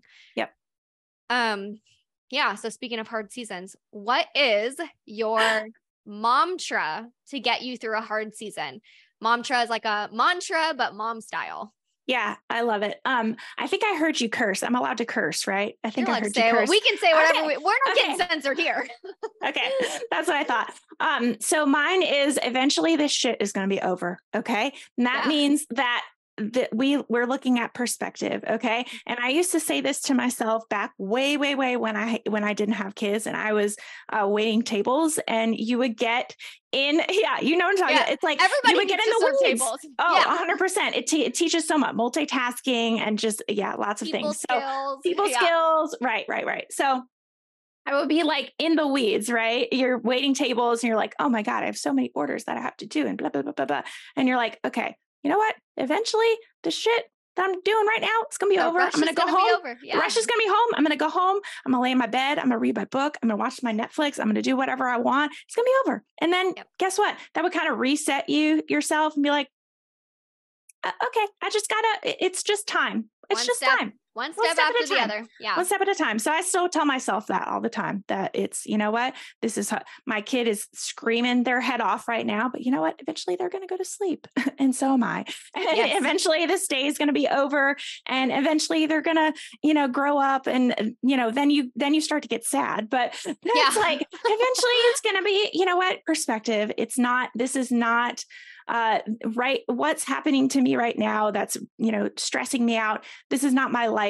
Yeah. So speaking of hard seasons, what is your mantra to get you through a hard season? Mantra is like a mantra, but mom style. Yeah, I love it. I think I heard you curse. I'm allowed to curse, right? I think I heard you curse. Well, we can say whatever. We're not getting censored here. Okay. That's what I thought. So mine is eventually this shit is going to be over. Okay. And that means that we're looking at perspective. Okay. And I used to say this to myself back way when I didn't have kids and I was waiting tables and you would get in. Yeah. You know what I'm talking about? It's like everybody you would get in the weeds. Tables. Oh, 100%. It teaches so much multitasking and just, lots of people things. Skills. So people skills. Right. So I would be like in the weeds, right? You're waiting tables and you're like, oh my God, I have so many orders that I have to do and blah, blah, blah, blah, blah. And you're like, okay, you know what? Eventually the shit that I'm doing right now, it's going to be over. I'm going to go home. The rush is going to be home. I'm going to go home. I'm going to lay in my bed. I'm going to read my book. I'm going to watch my Netflix. I'm going to do whatever I want. It's going to be over. And then guess what? That would kind of reset yourself and be like, okay, it's just time. It's just time. One step after the other. Yeah. One step at a time. So I still tell myself that all the time that it's, you know what, this is my kid is screaming their head off right now, but you know what, eventually they're going to go to sleep and so am I. And eventually this day is going to be over and eventually they're going to, you know, grow up and, you know, then you start to get sad, but it's like, eventually it's going to be, you know what, perspective. This is not right. What's happening to me right now that's, you know, stressing me out. This is not my life.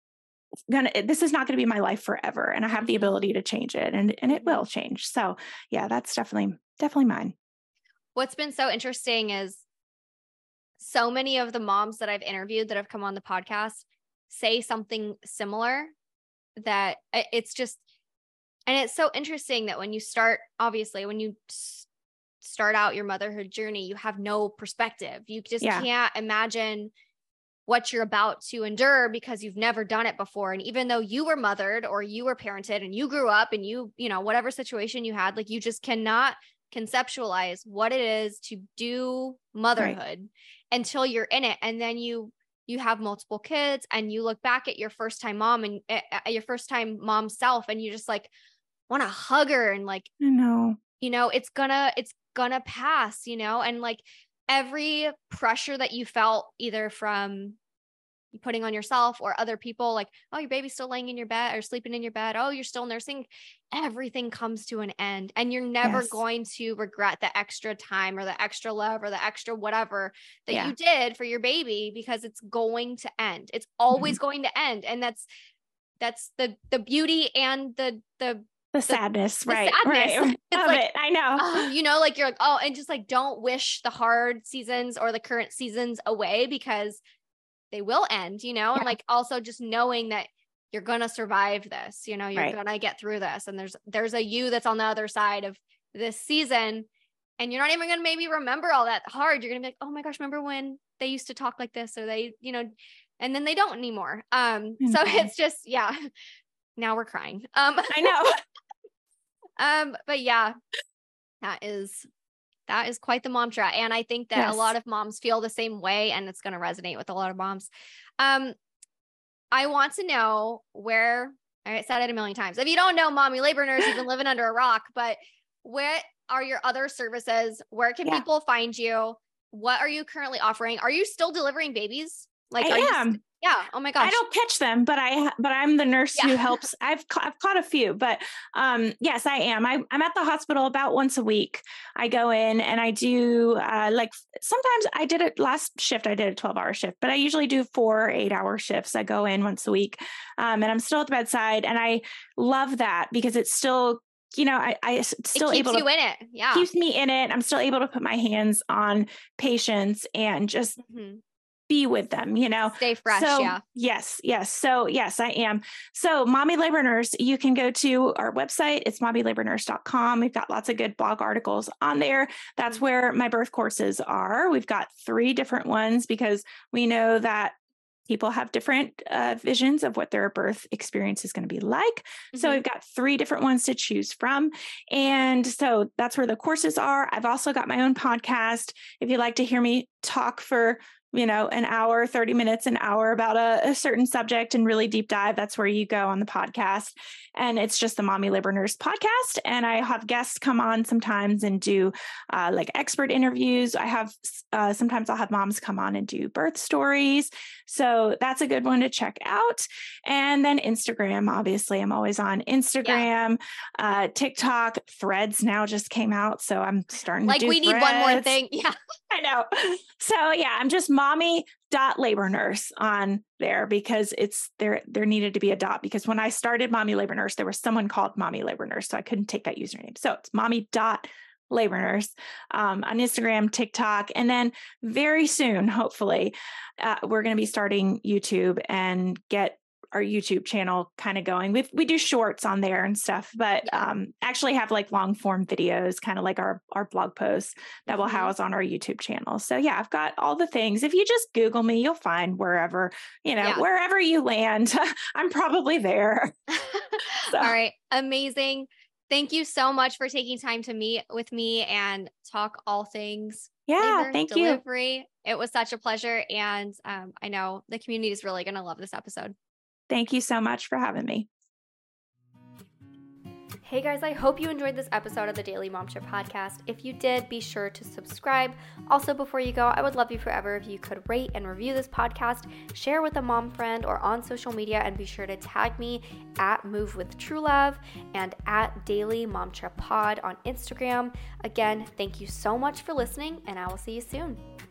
This is not going to be my life forever. And I have the ability to change it and it will change. So yeah, that's definitely mine. What's been so interesting is so many of the moms that I've interviewed that have come on the podcast say something similar that it's just, and it's so interesting that when you start out your motherhood journey, you have no perspective. You just can't imagine what you're about to endure because you've never done it before. And even though you were mothered or you were parented and you grew up and you know, whatever situation you had, like you just cannot conceptualize what it is to do motherhood until you're in it. And then you have multiple kids and you look back at your first time mom and your first time mom self, and you just like want to hug her and like, I know, you know, it's gonna pass, you know, and like every pressure that you felt either from putting on yourself or other people, like, oh, your baby's still laying in your bed or sleeping in your bed. Oh, you're still nursing. Everything comes to an end and you're never going to regret the extra time or the extra love or the extra whatever that you did for your baby because it's going to end. It's always going to end. And that's the beauty and the sadness, right? Sadness. It's like, I know. You know, like you're like, oh, and just like, don't wish the hard seasons or the current seasons away because they will end, you know? And like, also just knowing that you're going to survive this, you know, you're going to get through this. And there's a you that's on the other side of this season and you're not even going to maybe remember all that hard. You're going to be like, oh my gosh, remember when they used to talk like this or they, you know, and then they don't anymore. So it's just, now we're crying. I know. But yeah, That is quite the mantra. And I think that a lot of moms feel the same way, and it's going to resonate with a lot of moms. I want to know where, I said it a million times. If you don't know Mommy Labor Nurse, you've been living under a rock, but what are your other services? Where can people find you? What are you currently offering? Are you still delivering babies? Like, I am. Yeah. Oh my gosh. I don't catch them, but I'm the nurse who helps. I've caught a few, but yes, I am. I'm at the hospital about once a week. I go in and I do sometimes I did it last shift. I did a 12-hour shift, but I usually do 4 8-hour shifts. I go in once a week, and I'm still at the bedside, and I love that because it's still, I still it keeps able to you in it. Yeah. Keeps me in it. I'm still able to put my hands on patients and just be with them, Stay fresh. So, yes. So yes, I am. So Mommy Labor Nurse, you can go to our website. It's mommylabornurse.com. We've got lots of good blog articles on there. That's where my birth courses are. We've got 3 different ones because we know that people have different visions of what their birth experience is going to be like. So we've got 3 different ones to choose from. And so that's where the courses are. I've also got my own podcast. If you'd like to hear me talk for an hour, 30 minutes, an hour about a certain subject and really deep dive, that's where you go on the podcast. And it's just the Mommy Labor Nurse podcast. And I have guests come on sometimes and do expert interviews. I have, sometimes I'll have moms come on and do birth stories. So that's a good one to check out. And then Instagram, obviously I'm always on Instagram, TikTok, Threads now just came out. So I'm starting to do we need Threads. One more thing. Yeah. I know. So yeah, I'm just mommy.labor nurse on there because there needed to be a dot, because when I started Mommy Labor Nurse, there was someone called Mommy Labor Nurse. So I couldn't take that username. So it's mommy.labor nurse on Instagram, TikTok. And then very soon, hopefully, we're going to be starting YouTube and get our YouTube channel kind of going. We do shorts on there and stuff, but actually have long form videos, kind of like our blog posts that we'll house on our YouTube channel. So yeah, I've got all the things. If you just Google me, you'll find wherever you land, I'm probably there. So. All right. Amazing. Thank you so much for taking time to meet with me and talk all things. Delivery. It was such a pleasure. And I know the community is really going to love this episode. Thank you so much for having me. Hey guys, I hope you enjoyed this episode of the Daily Mom Ship podcast. If you did, be sure to subscribe. Also, before you go, I would love you forever if you could rate and review this podcast, share with a mom friend or on social media, and be sure to tag me at Move with True Love and at Daily Mom Ship Pod on Instagram. Again, thank you so much for listening, and I will see you soon.